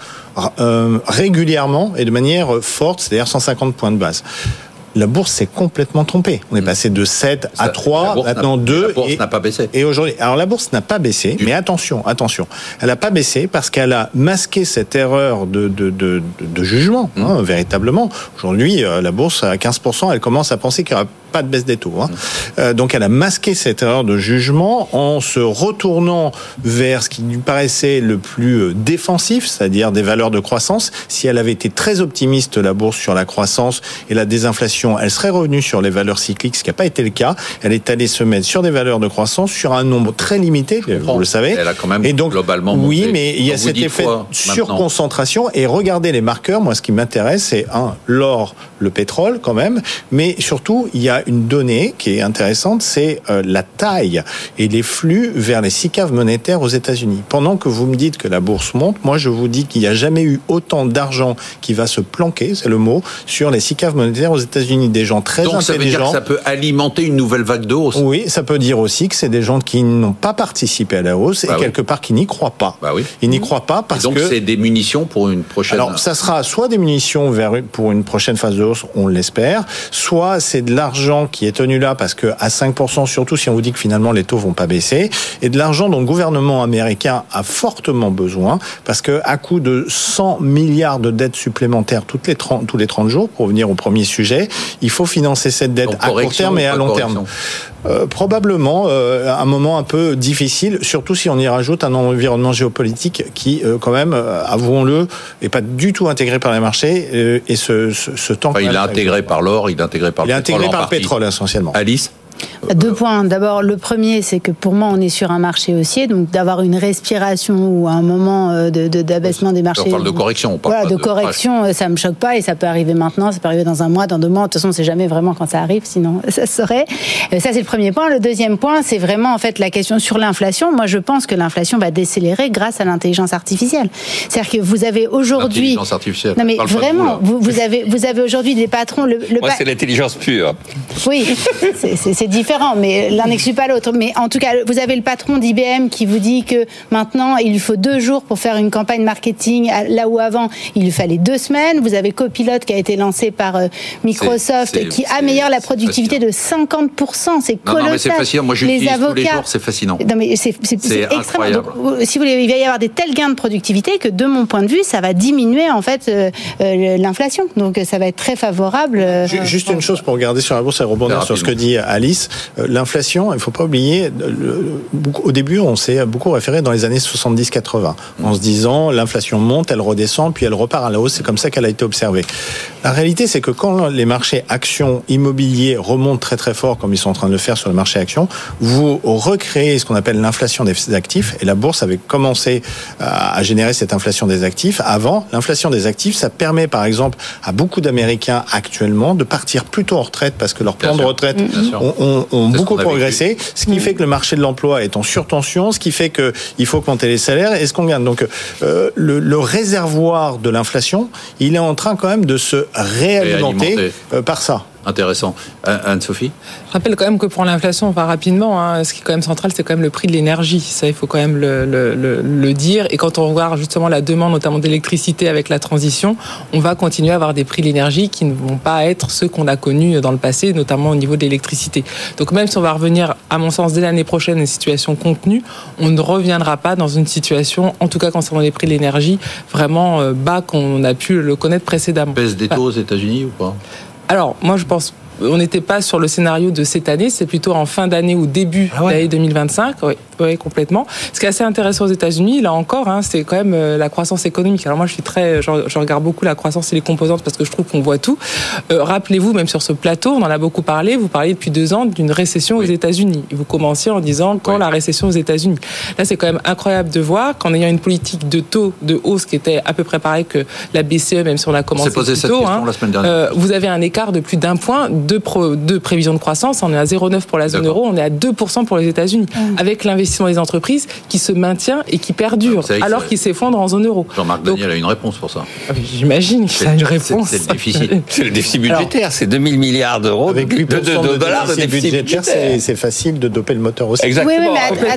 [SPEAKER 5] régulièrement et de manière forte, c'est-à-dire 150 points de base. La bourse s'est complètement trompée. On est passé de 7 à 3, maintenant 2.
[SPEAKER 3] La bourse n'a pas baissé.
[SPEAKER 5] Et aujourd'hui, alors la bourse n'a pas baissé, mais attention. Elle n'a pas baissé parce qu'elle a masqué cette erreur de jugement, véritablement. Aujourd'hui, la bourse à 15%, elle commence à penser qu'il n'y aura pas de baisse des taux. Donc elle a masqué cette erreur de jugement en se retournant vers ce qui lui paraissait le plus défensif, c'est-à-dire des valeurs de croissance. Si elle avait été très optimiste, la bourse, sur la croissance et la désinflation, elle serait revenue sur les valeurs cycliques, ce qui n'a pas été le cas. Elle est allée se mettre sur des valeurs de croissance, sur un nombre très limité, vous le savez.
[SPEAKER 3] Elle a quand même globalement
[SPEAKER 5] monté.
[SPEAKER 3] Oui,
[SPEAKER 5] mais il y a cet effet surconcentration. Et regardez les marqueurs. Moi, ce qui m'intéresse, c'est l'or, le pétrole quand même, mais surtout, il y a une donnée qui est intéressante, c'est la taille et les flux vers les 6 caves monétaires aux États-Unis. Pendant que vous me dites que la bourse monte, moi je vous dis qu'il n'y a jamais eu autant d'argent qui va se planquer, c'est le mot, sur les 6 caves monétaires aux États-Unis. Des gens très intelligents.
[SPEAKER 3] Donc ça veut dire que ça peut alimenter une nouvelle vague de hausse.
[SPEAKER 5] Oui, ça peut dire aussi que c'est des gens qui n'ont pas participé à la hausse et quelque part qui n'y croient pas. Ils n'y croient pas parce que...
[SPEAKER 3] Donc c'est des munitions pour une prochaine...
[SPEAKER 5] Alors ça sera soit des munitions pour une prochaine phase de hausse, on l'espère, soit c'est de l'argent qui est tenu là parce que à 5%, surtout si on vous dit que finalement les taux vont pas baisser, et de l'argent dont le gouvernement américain a fortement besoin parce que à coup de 100 milliards de dettes supplémentaires tous les 30 jours, pour revenir au premier sujet, il faut financer cette dette à court terme et à long terme. Probablement un moment un peu difficile, surtout si on y rajoute un environnement géopolitique qui, quand même, avouons-le, n'est pas du tout intégré par les marchés et ce temps.
[SPEAKER 3] Il est intégré par l'or, il est intégré par le pétrole.
[SPEAKER 5] Il est intégré par le pétrole essentiellement.
[SPEAKER 3] Alice ?
[SPEAKER 6] 2 points. D'abord, le premier, c'est que pour moi, on est sur un marché haussier, donc d'avoir une respiration ou un moment d'abaissement des marchés.
[SPEAKER 3] On parle de correction.
[SPEAKER 6] De correction, ça me choque pas et ça peut arriver maintenant, ça peut arriver dans un mois, dans 2 mois. De toute façon, on sait jamais vraiment quand ça arrive, sinon ça se saurait. Ça, c'est le premier point. Le deuxième point, c'est vraiment en fait la question sur l'inflation. Moi, je pense que l'inflation va décélérer grâce à l'intelligence artificielle. C'est-à-dire que vous avez aujourd'hui.
[SPEAKER 3] L'intelligence artificielle.
[SPEAKER 6] Non mais vraiment, vous avez aujourd'hui des patrons.
[SPEAKER 7] Moi, c'est l'intelligence pure.
[SPEAKER 6] Oui, c'est différent, mais l'un n'exclut pas l'autre. Mais en tout cas, vous avez le patron d'IBM qui vous dit que maintenant, il lui faut 2 jours pour faire une campagne marketing, là où avant, il lui fallait 2 semaines. Vous avez Copilot qui a été lancé par Microsoft, qui améliore la productivité de 50%. C'est colossal.
[SPEAKER 3] Non, mais c'est fascinant. Moi, j'utilise tous les jours, c'est fascinant.
[SPEAKER 6] Non, mais c'est extrêmement. Donc, si vous voulez, il va y avoir des tels gains de productivité que, de mon point de vue, ça va diminuer, en fait, l'inflation. Donc, ça va être très favorable.
[SPEAKER 5] Juste une chose pour regarder sur la bourse et rebondir sur ce que dit Alice. L'inflation, il ne faut pas oublier, au début, on s'est beaucoup référé dans les années 70-80, en se disant l'inflation monte, elle redescend, puis elle repart à la hausse. C'est comme ça qu'elle a été observée. La réalité, c'est que quand les marchés actions immobiliers remontent très très fort, comme ils sont en train de le faire sur le marché actions, vous recréez ce qu'on appelle l'inflation des actifs, et la bourse avait commencé à générer cette inflation des actifs. Avant, l'inflation des actifs, ça permet par exemple à beaucoup d'Américains actuellement de partir plutôt en retraite parce que leurs plans de retraite ont beaucoup progressé, ce qui fait que le marché de l'emploi est en surtension, ce qui fait qu'il faut augmenter les salaires et ce qu'on gagne. Donc le réservoir de l'inflation, il est en train quand même de se réalimenter par ça.
[SPEAKER 3] Intéressant. Anne-Sophie ?
[SPEAKER 4] Je rappelle quand même que pour l'inflation, on va rapidement, ce qui est quand même central, c'est quand même le prix de l'énergie. Ça, il faut quand même le dire. Et quand on regarde justement la demande, notamment d'électricité avec la transition, on va continuer à avoir des prix de l'énergie qui ne vont pas être ceux qu'on a connus dans le passé, notamment au niveau de l'électricité. Donc même si on va revenir, à mon sens, dès l'année prochaine, à une situation contenue, on ne reviendra pas dans une situation, en tout cas concernant les prix de l'énergie, vraiment bas qu'on a pu le connaître précédemment.
[SPEAKER 3] Baisse des taux aux États-Unis ou pas ?
[SPEAKER 4] Alors, moi, je pense on n'était pas sur le scénario de cette année, c'est plutôt en fin d'année ou début d'année 2025. Oui, complètement. Ce qui est assez intéressant aux États-Unis, là encore, c'est quand même la croissance économique. Alors moi, je regarde beaucoup la croissance et les composantes parce que je trouve qu'on voit tout. Rappelez-vous, même sur ce plateau, on en a beaucoup parlé. Vous parliez depuis 2 ans d'une récession aux États-Unis. Vous commenciez en disant quand la récession aux États-Unis. Là, c'est quand même incroyable de voir qu'en ayant une politique de taux de hausse qui était à peu près pareil que la BCE, même si on a commencé plus tôt.
[SPEAKER 3] On s'est posé cette question la semaine dernière.
[SPEAKER 4] Vous avez un écart de plus d'1 point de prévision de croissance. On est à 0,9 pour la zone euro, on est à 2% pour les États-Unis. Avec l'investissement des entreprises qui se maintient et qui perdure, alors qu'il s'effondre en zone euro.
[SPEAKER 3] Jean-Marc Daniel a une réponse pour ça.
[SPEAKER 4] J'imagine qu'il a une réponse.
[SPEAKER 3] C'est le déficit.
[SPEAKER 7] C'est le déficit budgétaire, c'est 2000 milliards d'euros
[SPEAKER 5] avec 8%
[SPEAKER 7] de dollars de déficit budgétaire.
[SPEAKER 5] C'est facile de doper le moteur aussi.
[SPEAKER 7] Exactement.
[SPEAKER 6] Oui,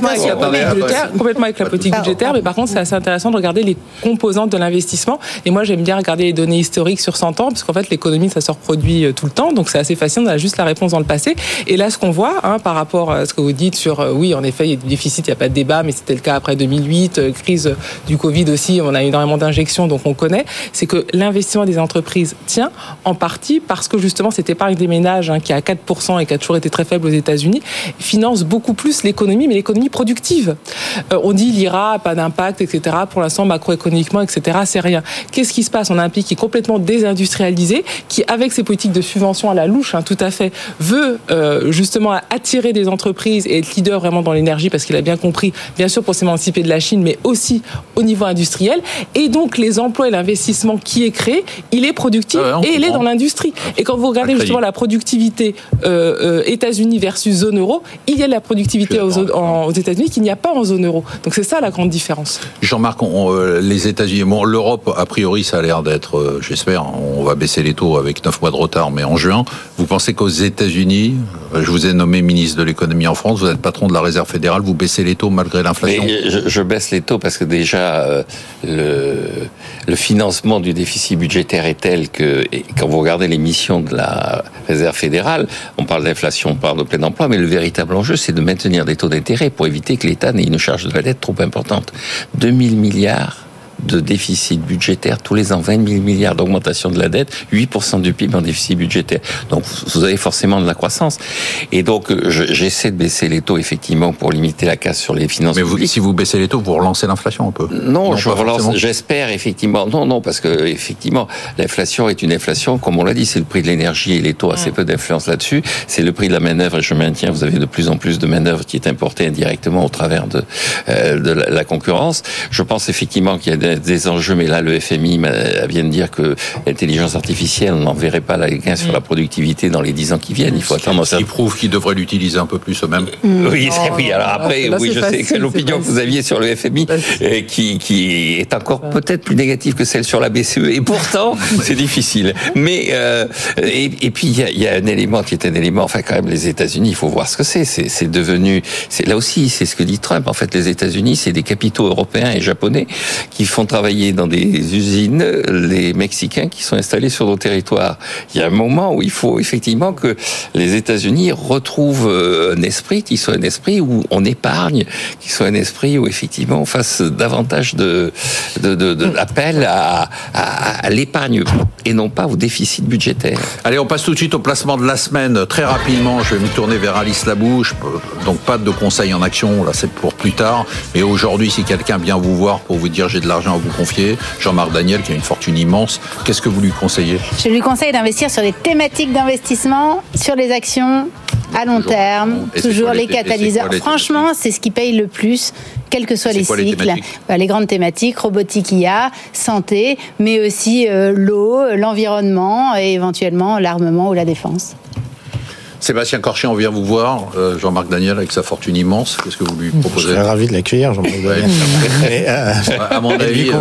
[SPEAKER 6] mais
[SPEAKER 4] complètement avec la politique budgétaire, mais par contre, c'est assez intéressant de regarder les composantes de l'investissement. Et moi, j'aime bien regarder les données historiques sur 100 ans, parce qu'en fait, l'économie, ça se reproduit tout le temps, donc c'est assez facile, on a juste la réponse dans le passé. Et là, ce qu'on voit, par rapport à ce que vous dites sur, oui, en effet, il y a du déficit, il n'y a pas de débat, mais c'était le cas après 2008, crise du Covid aussi, on a énormément d'injections, donc on connaît, c'est que l'investissement des entreprises tient en partie parce que justement cette épargne des ménages qui est à 4% et qui a toujours été très faible aux États-Unis, finance beaucoup plus l'économie, mais l'économie productive. On dit l'IRA, pas d'impact, etc. Pour l'instant, macroéconomiquement, etc., c'est rien. Qu'est-ce qui se passe? On a un pays qui est complètement désindustrialisé, qui, avec ses politiques de subvention à la louche, tout à fait, veut justement attirer des entreprises et être leader vraiment dans l'énergie parce qu'il a bien compris, bien sûr pour s'émanciper de la Chine, mais aussi au niveau industriel. Et donc, les emplois et l'investissement qui est créé, il est productif et il est dans l'industrie. Et quand vous regardez justement la productivité États-Unis versus zone euro, il y a de la productivité aux États-Unis qu'il n'y a pas en zone euro. Donc, c'est ça la grande différence.
[SPEAKER 3] Jean-Marc, les États-Unis, l'Europe, a priori, ça a l'air d'être, j'espère, on va baisser les taux avec 9 mois de retard, mais en juin. Vous pensez qu'aux États-Unis, je vous ai nommé ministre de l'économie en France, vous êtes patron de la Réserve fédérale, vous baissez les taux malgré l'inflation?
[SPEAKER 7] Je baisse les taux parce que déjà, le financement du déficit budgétaire est tel que, quand vous regardez les missions de la Réserve fédérale, on parle d'inflation, on parle de plein emploi, mais le véritable enjeu, c'est de maintenir des taux d'intérêt pour éviter que l'État n'ait une charge de la dette trop importante. 2000 milliards de déficit budgétaire tous les ans, 20 000 milliards d'augmentation de la dette, 8% du PIB en déficit budgétaire. Donc, vous avez forcément de la croissance. Et donc, j'essaie de baisser les taux, effectivement, pour limiter la casse sur les finances publiques.
[SPEAKER 3] Mais si vous baissez les taux, vous relancez l'inflation un peu?
[SPEAKER 7] Non, je relance, j'espère, effectivement. Non, parce que, effectivement, l'inflation est une inflation, comme on l'a dit, c'est le prix de l'énergie et les taux ont assez peu d'influence là-dessus. C'est le prix de la main-d'œuvre, et je maintiens, vous avez de plus en plus de main-d'œuvre qui est importée indirectement au travers de la concurrence. Je pense, effectivement, qu'il y a des enjeux, mais là, le FMI vient de dire que l'intelligence artificielle, on n'en verrait pas les gains sur la productivité dans les 10 ans qui viennent. Il faut attendre ça.
[SPEAKER 3] Ce qui prouve qu'ils devraient l'utiliser un peu plus eux-mêmes.
[SPEAKER 7] Oui, alors après, oui, je sais que l'opinion que vous aviez sur le FMI, qui est encore peut-être plus négative que celle sur la BCE, et pourtant, c'est difficile. Mais, et puis, il y a un élément qui est un élément, enfin, quand même, les États-Unis, il faut voir ce que c'est devenu, là aussi, c'est ce que dit Trump. En fait, les États-Unis, c'est des capitaux européens et japonais qui font travailler dans des usines les Mexicains qui sont installés sur nos territoires. Il y a un moment où il faut effectivement que les États-Unis retrouvent un esprit qui soit un esprit où on épargne, qui soit un esprit où effectivement on fasse davantage d'appel à l'épargne et non pas au déficit budgétaire.
[SPEAKER 3] Allez, on passe tout de suite au placement de la semaine. Très rapidement, je vais me tourner vers Alice Labouche. Donc pas de conseils en action, là c'est pour plus tard. Mais aujourd'hui, si quelqu'un vient vous voir pour vous dire j'ai de l'argent à vous confier, Jean-Marc Daniel qui a une fortune immense, qu'est-ce que vous lui conseillez?
[SPEAKER 6] Je lui conseille d'investir sur les thématiques d'investissement, sur les actions à long terme, toujours les catalyseurs. Franchement, c'est ce qui paye le plus, quels que soient les cycles. Les grandes thématiques, robotique, IA, santé, mais aussi l'eau, l'environnement et éventuellement l'armement ou la défense.
[SPEAKER 3] Sébastien Corchet, on vient vous voir. Jean-Marc Daniel, avec sa fortune immense, qu'est-ce que vous lui proposez?
[SPEAKER 5] Je serais ravi de l'accueillir, Jean-Marc Daniel. Mais,
[SPEAKER 3] à mon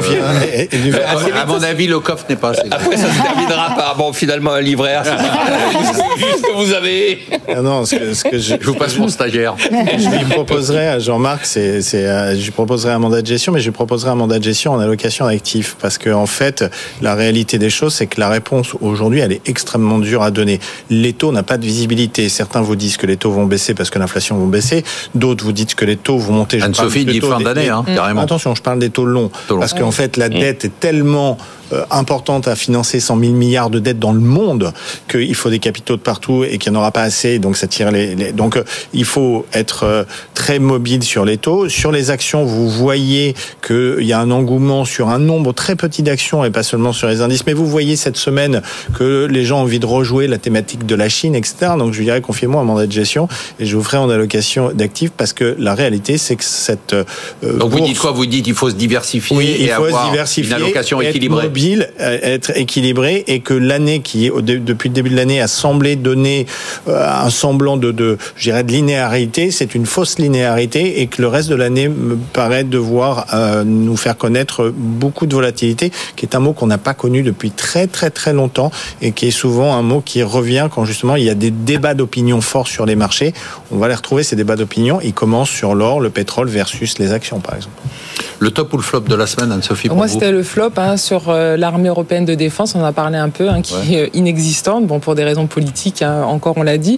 [SPEAKER 3] avis, le coffre n'est pas assez grand.
[SPEAKER 7] Après, ça se terminera par, finalement, un livret A. Juste ce que vous avez.
[SPEAKER 5] Non, ce que je
[SPEAKER 3] vous passe mon stagiaire.
[SPEAKER 5] Je lui proposerais à Jean-Marc, je lui proposerais un mandat de gestion, mais je lui proposerais un mandat de gestion en allocation d'actifs. Parce que, en fait, la réalité des choses, c'est que la réponse aujourd'hui, elle est extrêmement dure à donner. Les taux n'ont pas de visibilité. Certains vous disent que les taux vont baisser parce que l'inflation va baisser. D'autres vous disent que les taux vont monter.
[SPEAKER 3] Anne-Sophie dit fin d'année, carrément.
[SPEAKER 5] Attention, je parle des taux longs. Parce qu'en fait, la dette est tellement importante à financer 100 000 milliards de dettes dans le monde, qu'il faut des capitaux de partout et qu'il n'y en aura pas assez, donc ça tire donc il faut être très mobile sur les taux. Sur les actions, vous voyez qu'il y a un engouement sur un nombre très petit d'actions et pas seulement sur les indices, mais vous voyez cette semaine que les gens ont envie de rejouer la thématique de la Chine, etc. Donc je lui dirais, confiez-moi un mandat de gestion et je vous ferai en allocation d'actifs, parce que la réalité, c'est que cette
[SPEAKER 3] donc vous dites quoi? Vous dites qu'il faut se diversifier,
[SPEAKER 5] oui, il faut
[SPEAKER 3] avoir
[SPEAKER 5] se diversifier,
[SPEAKER 3] une allocation équilibrée,
[SPEAKER 5] être mobile, être équilibré, et que l'année qui, depuis le début de l'année, a semblé donner un semblant de linéarité, c'est une fausse linéarité, et que le reste de l'année me paraît devoir nous faire connaître beaucoup de volatilité, qui est un mot qu'on n'a pas connu depuis très très très longtemps, et qui est souvent un mot qui revient quand justement il y a des débats d'opinion forts sur les marchés. On va les retrouver, ces débats d'opinion. Ils commencent sur l'or, le pétrole versus les actions, par exemple.
[SPEAKER 3] Le top ou le flop de la semaine, Anne-Sophie, pour
[SPEAKER 4] moi,
[SPEAKER 3] vous?
[SPEAKER 4] C'était le flop sur l'armée européenne de défense. On en a parlé un peu, qui est inexistante. Bon, pour des raisons politiques, encore on l'a dit.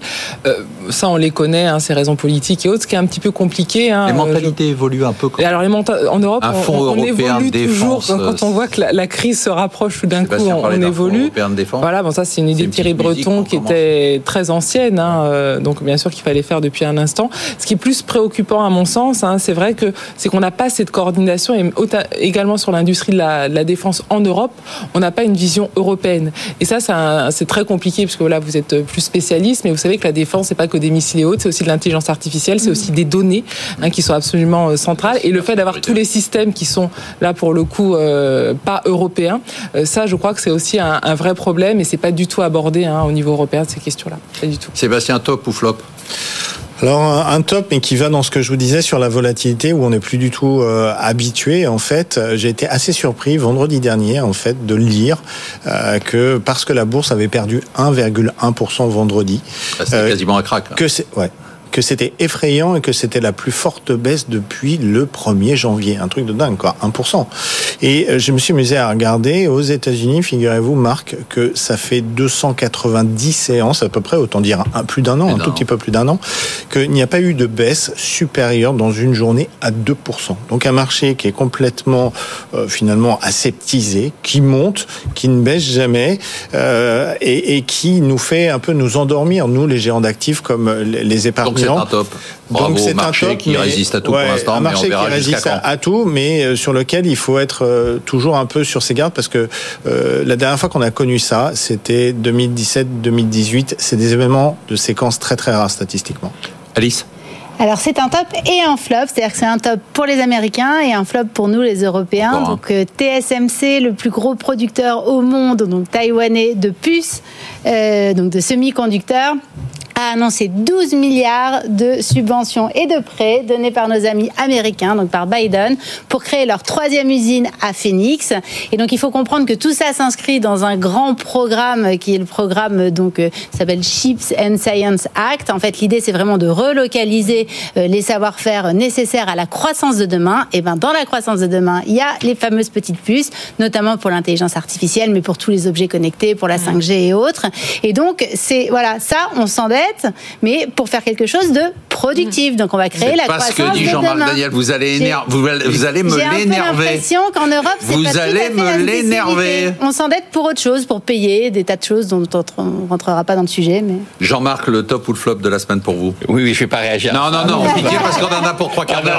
[SPEAKER 4] Ça, on les connaît, ces raisons politiques et autres. Ce qui est un petit peu compliqué.
[SPEAKER 3] Les mentalités évoluent un peu.
[SPEAKER 4] Alors, en Europe,
[SPEAKER 3] on
[SPEAKER 4] évolue toujours. Quand on voit que la crise se rapproche, tout d'un coup, on évolue. Voilà, bon, ça, c'est une idée de Thierry Breton qui était très ancienne. Donc, bien sûr qu'il fallait faire depuis un instant. Ce qui est plus préoccupant, à mon sens, c'est vrai c'est qu'on n'a pas cette coordination, et également sur l'industrie de la défense en Europe, on n'a pas une vision européenne. Et ça, c'est très compliqué, parce que là, vous êtes plus spécialiste, mais vous savez que la défense, c'est pas que des missiles et autres, c'est aussi de l'intelligence artificielle, c'est aussi des données qui sont absolument centrales. Et le fait d'avoir tous les systèmes qui sont là, pour le coup, pas européens, ça, je crois que c'est aussi un vrai problème, et c'est pas du tout abordé au niveau européen, ces questions-là. Pas du tout.
[SPEAKER 3] Sébastien, top ou flop?
[SPEAKER 5] Alors un top, mais qui va dans ce que je vous disais sur la volatilité, où on n'est plus du tout habitué. En fait, j'ai été assez surpris vendredi dernier, en fait, de lire que parce que la bourse avait perdu 1,1% vendredi,
[SPEAKER 3] c'était quasiment un crack.
[SPEAKER 5] Que c'était effrayant et que c'était la plus forte baisse depuis le 1er janvier. Un truc de dingue, quoi, 1%. Et je me suis amusé à regarder aux États-Unis, figurez-vous, Marc, que ça fait 290 séances, à peu près, autant dire plus d'un an, un tout petit peu plus d'un an, qu'il n'y a pas eu de baisse supérieure dans une journée à 2%. Donc un marché qui est complètement, finalement, aseptisé, qui monte, qui ne baisse jamais, et qui nous fait un peu nous endormir, nous, les géants d'actifs, comme les épargnants.
[SPEAKER 3] Donc c'est un top. Bravo.
[SPEAKER 5] Donc c'est
[SPEAKER 3] au marché
[SPEAKER 5] un top,
[SPEAKER 3] qui résiste à tout pour l'instant.
[SPEAKER 5] Un marché qui résiste à tout, mais sur lequel il faut être toujours un peu sur ses gardes, parce que la dernière fois qu'on a connu ça, c'était 2017-2018. C'est des événements de séquence très très rares statistiquement.
[SPEAKER 3] Alice?
[SPEAKER 6] Alors c'est un top et un flop, c'est-à-dire que c'est un top pour les Américains et un flop pour nous les Européens. Donc TSMC, le plus gros producteur au monde, donc taïwanais de puces, donc de semi-conducteurs, a annoncé 12 milliards de subventions et de prêts donnés par nos amis américains, donc par Biden, pour créer leur 3e usine à Phoenix. Et donc il faut comprendre que tout ça s'inscrit dans un grand programme qui est le programme qui s'appelle Chips and Science Act. En fait, l'idée c'est vraiment de relocaliser les savoir-faire nécessaires à la croissance de demain. Et ben dans la croissance de demain, il y a les fameuses petites puces, notamment pour l'intelligence artificielle, mais pour tous les objets connectés, pour la 5G et autres. Et donc c'est ça, on s'endette, mais pour faire quelque chose de productif. Donc on va créer la croissance de demain.
[SPEAKER 3] C'est pas ce que dit Jean-Marc Daniel. Vous allez me
[SPEAKER 6] J'ai
[SPEAKER 3] l'énerver.
[SPEAKER 6] J'ai un peu l'impression qu'en Europe, c'est
[SPEAKER 3] vous allez me l'énerver.
[SPEAKER 6] On s'endette pour autre chose, pour payer des tas de choses dont on ne rentrera pas dans le sujet. Mais...
[SPEAKER 3] Jean-Marc, le top ou le flop de la semaine pour vous?
[SPEAKER 7] Oui, je vais pas réagir.
[SPEAKER 3] Non, pitié, parce qu'on en a pour 3 quarts d'heure.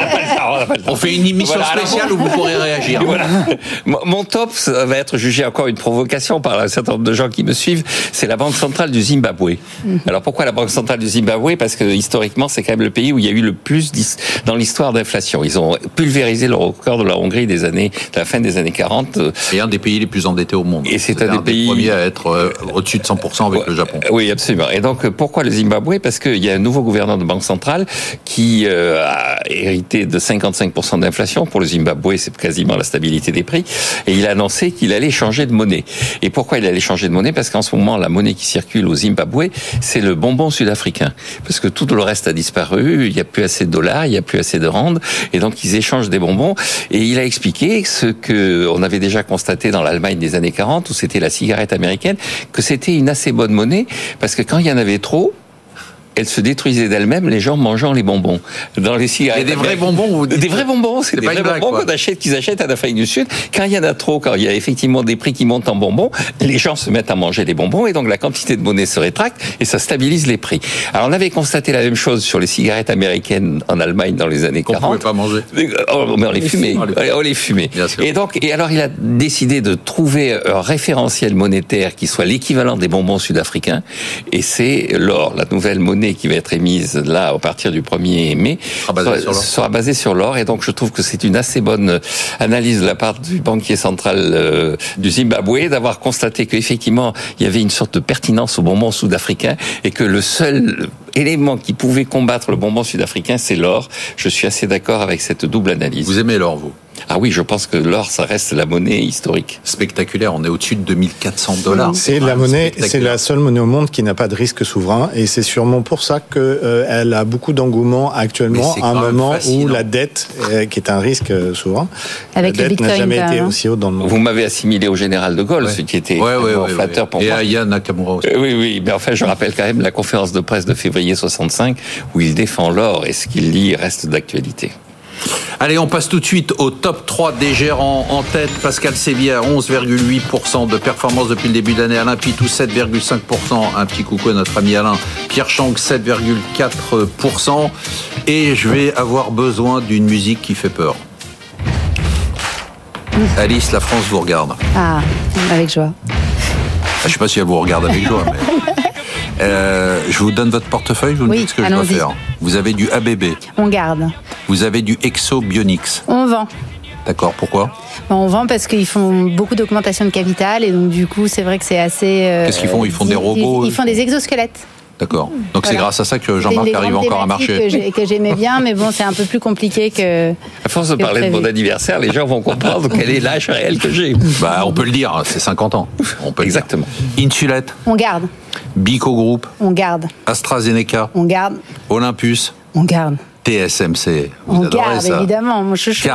[SPEAKER 3] On fait une émission spéciale où vous pourrez réagir.
[SPEAKER 7] Voilà. Mon top, ça va être jugé encore une provocation par un certain nombre de gens qui me suivent. C'est la Banque centrale du Zimbabwe. Alors pourquoi la Banque centrale du Zimbabwe? Parce que historiquement, c'est quand même le pays où il y a eu le plus dans l'histoire d'inflation. Ils ont pulvérisé le record de la Hongrie de la fin des années 40.
[SPEAKER 3] Et un des pays les plus endettés au monde.
[SPEAKER 7] Et c'est un des pays
[SPEAKER 3] premiers à être au-dessus de 100% avec le Japon.
[SPEAKER 7] Oui, absolument. Et donc, pourquoi le Zimbabwe? Parce qu'il y a un nouveau gouverneur de banque centrale qui a hérité de 55% d'inflation. Pour le Zimbabwe, c'est quasiment la stabilité des prix. Et il a annoncé qu'il allait changer de monnaie. Et pourquoi il allait changer de monnaie? Parce qu'en ce moment, la monnaie qui circule au Zimbabwe, c'est le bonbon sud-africain. Parce que tout le reste a disparu, il n'y a plus assez de dollars, il n'y a plus assez de rand, et donc ils échangent des bonbons. Et il a expliqué ce que on avait déjà constaté dans l'Allemagne des années 40, où c'était la cigarette américaine, que c'était une assez bonne monnaie, parce que quand il y en avait trop, elles se détruisaient d'elles-mêmes, les gens mangeant les bonbons. Dans les cigarettes.
[SPEAKER 3] Et des vrais bonbons, vous dites?
[SPEAKER 7] Des vrais bonbons, c'est des vrais bonbons qu'ils achètent en Afrique du Sud. Quand il y en a trop, quand il y a effectivement des prix qui montent en bonbons, les gens se mettent à manger des bonbons et donc la quantité de monnaie se rétracte et ça stabilise les prix. Alors on avait constaté la même chose sur les cigarettes américaines en Allemagne dans les années 40.
[SPEAKER 3] On ne pouvait pas manger.
[SPEAKER 7] Mais on les fumait. On les fumait. Et alors il a décidé de trouver un référentiel monétaire qui soit l'équivalent des bonbons sud-africains et c'est l'or, la nouvelle monnaie qui va être émise là à partir du 1er mai sera basée sur l'or et donc je trouve que c'est une assez bonne analyse de la part du banquier central du Zimbabwe d'avoir constaté qu'effectivement il y avait une sorte de pertinence au bonbon sud-africain et que le seul élément qui pouvait combattre le bonbon sud-africain c'est l'or. Je suis assez d'accord avec cette double analyse.
[SPEAKER 3] Vous aimez l'or, vous?
[SPEAKER 7] Ah oui, je pense que l'or, ça reste la monnaie historique.
[SPEAKER 3] Spectaculaire, on est au-dessus de $2 400.
[SPEAKER 5] C'est la monnaie, c'est la seule monnaie au monde qui n'a pas de risque souverain, et c'est sûrement pour ça que elle a beaucoup d'engouement actuellement, à un moment où la dette, qui est un risque souverain,
[SPEAKER 6] avec
[SPEAKER 5] la dette n'a jamais été aussi haute dans le monde.
[SPEAKER 7] Vous m'avez assimilé au général de Gaulle, ce qui était flatteur pour moi.
[SPEAKER 3] Et à Yann Nakamura aussi.
[SPEAKER 7] Oui, mais enfin, je rappelle quand même la conférence de presse de février 65 où il défend l'or et ce qu'il dit reste d'actualité.
[SPEAKER 3] Allez, on passe tout de suite au top 3 des gérants. En tête, Pascal Séville à 11,8% de performance depuis le début de l'année. Alain Pitou, 7,5%. Un petit coucou à notre ami Alain. Pierre Chang, 7,4%. Et je vais avoir besoin d'une musique qui fait peur. Alice, la France vous regarde.
[SPEAKER 6] Ah, avec joie.
[SPEAKER 3] Je ne sais pas si elle vous regarde avec joie, mais... je vous donne votre portefeuille, vous me dites ce que je dois faire. Vous avez du ABB.
[SPEAKER 6] On garde.
[SPEAKER 3] Vous avez du Exobionics.
[SPEAKER 6] On vend.
[SPEAKER 3] D'accord, pourquoi?
[SPEAKER 6] On vend parce qu'ils font beaucoup d'augmentation de capital et donc du coup c'est vrai que c'est assez...
[SPEAKER 3] Qu'est-ce qu'ils font? Ils font des robots?
[SPEAKER 6] Ils font des exosquelettes.
[SPEAKER 3] D'accord. Donc c'est grâce à ça que Jean-Marc arrive encore à marcher.
[SPEAKER 6] Que j'aimais bien, mais bon, c'est un peu plus compliqué que...
[SPEAKER 7] À force de parler de mon anniversaire, les gens vont comprendre quel est l'âge réel que j'ai.
[SPEAKER 3] On peut le dire, c'est 50 ans. On peut
[SPEAKER 7] Exactement.
[SPEAKER 3] Insulette.
[SPEAKER 6] On garde.
[SPEAKER 3] Bico Group.
[SPEAKER 6] On garde.
[SPEAKER 3] AstraZeneca.
[SPEAKER 6] On garde.
[SPEAKER 3] Olympus.
[SPEAKER 6] On garde.
[SPEAKER 3] TSMC.
[SPEAKER 6] On garde, ça. Évidemment. Mon chouchou.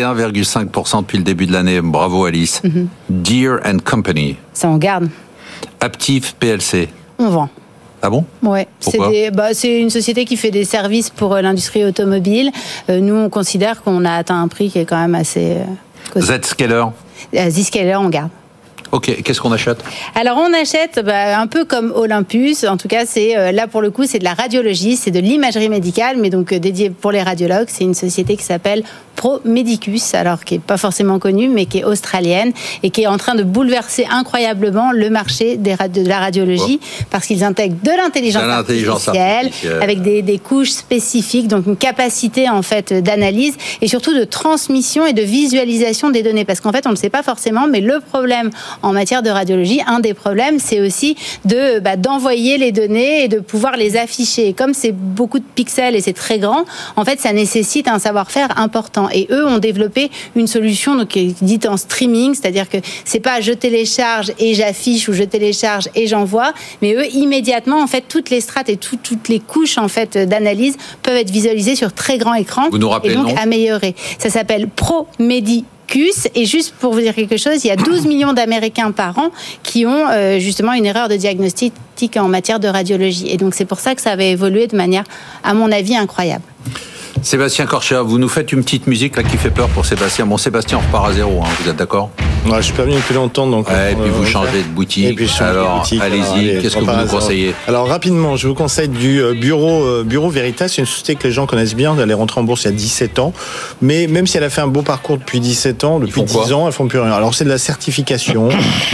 [SPEAKER 3] 41,5% depuis le début de l'année. Bravo Alice. Deere & Company.
[SPEAKER 6] Ça, on garde.
[SPEAKER 3] Aptiv PLC.
[SPEAKER 6] On vend.
[SPEAKER 3] Ah bon?
[SPEAKER 6] Ouais. C'est une société qui fait des services pour l'industrie automobile. Nous, on considère qu'on a atteint un prix qui est quand même assez...
[SPEAKER 3] Zscaler.
[SPEAKER 6] Zscaler, on garde.
[SPEAKER 3] Ok, qu'est-ce qu'on achète?
[SPEAKER 6] Alors on achète un peu comme Olympus, en tout cas c'est là pour le coup c'est de la radiologie, c'est de l'imagerie médicale, mais donc dédié pour les radiologues. C'est une société qui s'appelle ProMedicus, alors qui est pas forcément connue, mais qui est australienne et qui est en train de bouleverser incroyablement le marché de la radiologie parce qu'ils intègrent de l'intelligence artificielle avec des couches spécifiques, donc une capacité en fait d'analyse et surtout de transmission et de visualisation des données. Parce qu'en fait on ne le sait pas forcément, mais le problème en matière de radiologie, un des problèmes, c'est aussi d'envoyer les données et de pouvoir les afficher. Et comme c'est beaucoup de pixels et c'est très grand, en fait, ça nécessite un savoir-faire important. Et eux ont développé une solution donc, qui est dite en streaming, c'est-à-dire que c'est pas je télécharge et j'affiche ou je télécharge et j'envoie, mais eux, immédiatement, en fait, toutes les strates et toutes les couches en fait, d'analyse peuvent être visualisées sur très grand écran.
[SPEAKER 3] Vous nous rappelez
[SPEAKER 6] et donc
[SPEAKER 3] le nom?
[SPEAKER 6] améliorées. Ça s'appelle ProMedicus. Et juste pour vous dire quelque chose, il y a 12 millions d'Américains par an qui ont justement une erreur de diagnostic en matière de radiologie. Et donc c'est pour ça que ça avait évolué de manière, à mon avis, incroyable.
[SPEAKER 3] Sébastien Corchia, vous nous faites une petite musique là qui fait peur pour Sébastien. Bon, Sébastien, on repart à zéro, hein, vous êtes d'accord?
[SPEAKER 5] Ouais, je suis pas venu depuis longtemps, donc.
[SPEAKER 3] Et puis vous changez de boutique. Et puis alors, allez-y. Qu'est-ce que vous nous conseillez?
[SPEAKER 5] Alors rapidement, je vous conseille du Bureau Veritas. C'est une société que les gens connaissent bien. Elle est rentrée en bourse il y a 17 ans, mais même si elle a fait un beau parcours depuis 17 ans, depuis 10 ans, elles font plus rien. Alors c'est de la certification,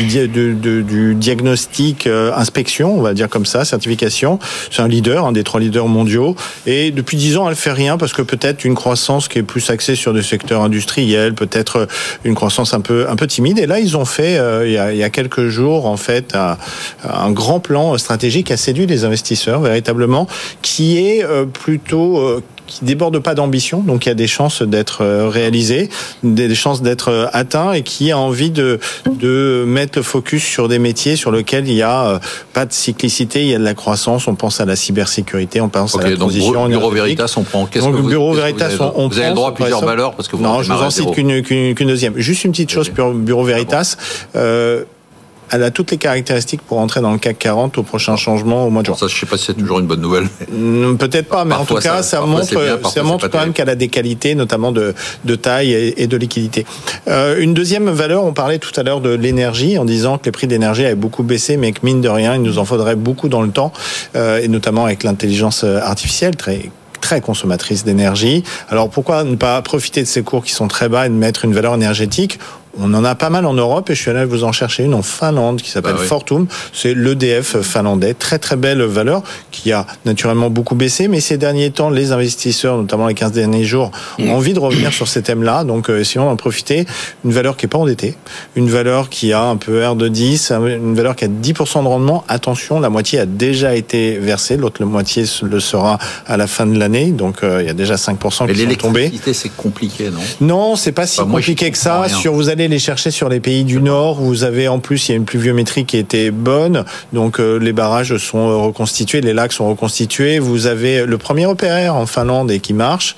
[SPEAKER 5] du diagnostic, inspection, on va dire comme ça, certification. C'est un leader, un des 3 leaders mondiaux. Et depuis 10 ans, elle fait rien parce que peut-être une croissance qui est plus axée sur des secteurs industriels, peut-être une croissance un peu timide. Et là, ils ont fait, il y a quelques jours, en fait, un grand plan stratégique qui a séduit les investisseurs, véritablement, qui est plutôt... qui déborde pas d'ambition, donc il y a des chances d'être réalisé, des chances d'être atteint, et qui a envie de mettre le focus sur des métiers sur lesquels il y a pas de cyclicité, il y a de la croissance. On pense à la cybersécurité, on pense à la transition énergétique.
[SPEAKER 3] Bureau Veritas, on prend.
[SPEAKER 5] Bureau Veritas,
[SPEAKER 3] vous avez le droit à plusieurs valeurs parce que vous.
[SPEAKER 5] Non, je vous en cite qu'une deuxième. Juste une petite chose pour Bureau Veritas. elle a toutes les caractéristiques pour entrer dans le CAC 40 au prochain changement au mois de juin.
[SPEAKER 3] Ça, je sais pas si c'est toujours une bonne nouvelle.
[SPEAKER 5] Peut-être pas, mais parfois en tout cas, ça montre quand même qu'elle a des qualités, notamment de taille et de liquidité. Une deuxième valeur, on parlait tout à l'heure de l'énergie, en disant que les prix d'énergie avaient beaucoup baissé, mais que mine de rien, il nous en faudrait beaucoup dans le temps, et notamment avec l'intelligence artificielle, très consommatrice d'énergie. Alors pourquoi ne pas profiter de ces cours qui sont très bas et de mettre une valeur énergétique ? On en a pas mal en Europe et je suis allé vous en chercher une en Finlande qui s'appelle Fortum. C'est l'EDF finlandais. Très très belle valeur qui a naturellement beaucoup baissé. Mais ces derniers temps, les investisseurs, notamment les 15 derniers jours, ont envie de revenir sur ces thèmes-là. Donc essayons d'en profiter. Une valeur qui n'est pas endettée. Une valeur qui a un peu R de 10. Une valeur qui a 10% de rendement. Attention, la moitié a déjà été versée. L'autre moitié le sera à la fin de l'année. Donc il y a déjà 5% qui sont tombés.
[SPEAKER 3] L'électricité, c'est compliqué, non ?
[SPEAKER 5] Non, c'est pas si compliqué que ça. Vous allez les chercher sur les pays du Nord. Vous avez en plus, il y a une pluviométrie qui était bonne, donc les barrages sont reconstitués, les lacs sont reconstitués. Vous avez le premier EPR en Finlande et qui marche.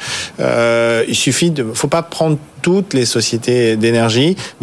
[SPEAKER 5] Il suffit faut pas prendre toutes les sociétés d'énergie, mais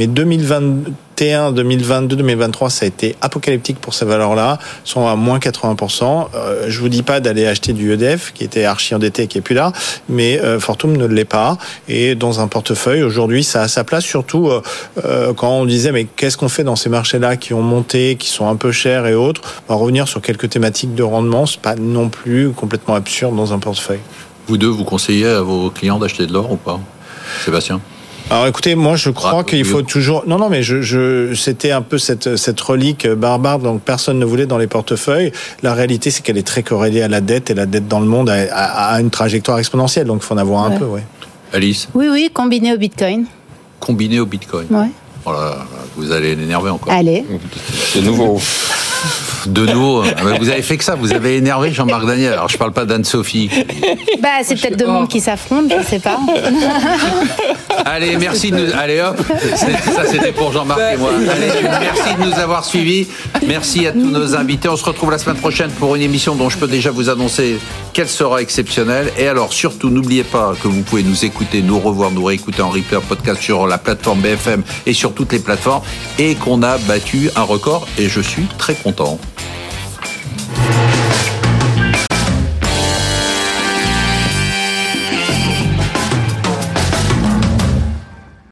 [SPEAKER 5] 2021, 2022, 2023, ça a été apocalyptique pour ces valeurs-là, sont à moins 80%. Je vous dis pas d'aller acheter du EDF, qui était archi endetté, qui est plus là, mais Fortum ne l'est pas. Et dans un portefeuille, aujourd'hui, ça a sa place, surtout quand on disait, mais qu'est-ce qu'on fait dans ces marchés-là qui ont monté, qui sont un peu chers et autres? On va revenir sur quelques thématiques de rendement, c'est pas non plus complètement absurde dans un portefeuille.
[SPEAKER 3] Vous deux, vous conseillez à vos clients d'acheter de l'or ou pas, Sébastien?
[SPEAKER 5] Alors écoutez, moi je crois qu'il faut toujours... Non, mais c'était un peu cette relique barbare, donc personne ne voulait dans les portefeuilles. La réalité, c'est qu'elle est très corrélée à la dette, et la dette dans le monde a une trajectoire exponentielle, donc il faut en avoir un peu, ouais.
[SPEAKER 3] Alice?
[SPEAKER 6] Oui, combiné au Bitcoin.
[SPEAKER 3] Combiné au Bitcoin?
[SPEAKER 6] Ouais.
[SPEAKER 3] Voilà, vous allez l'énerver encore.
[SPEAKER 6] Allez.
[SPEAKER 7] C'est nouveau.
[SPEAKER 3] De nouveau, vous avez fait que ça, vous avez énervé Jean-Marc Daniel. Alors je parle pas d'Anne-Sophie.
[SPEAKER 6] C'est peut-être deux mondes qui s'affrontent, je sais pas.
[SPEAKER 3] Allez, merci de nous... Allez hop, ça c'était pour Jean-Marc et moi. Allez, merci de nous avoir suivis. Merci à tous nos invités. On se retrouve la semaine prochaine pour une émission dont je peux déjà vous annoncer qu'elle sera exceptionnelle. Et alors surtout, n'oubliez pas que vous pouvez nous écouter, nous revoir, nous réécouter en replay, en podcast sur la plateforme BFM et sur toutes les plateformes, et qu'on a battu un record, et je suis très content.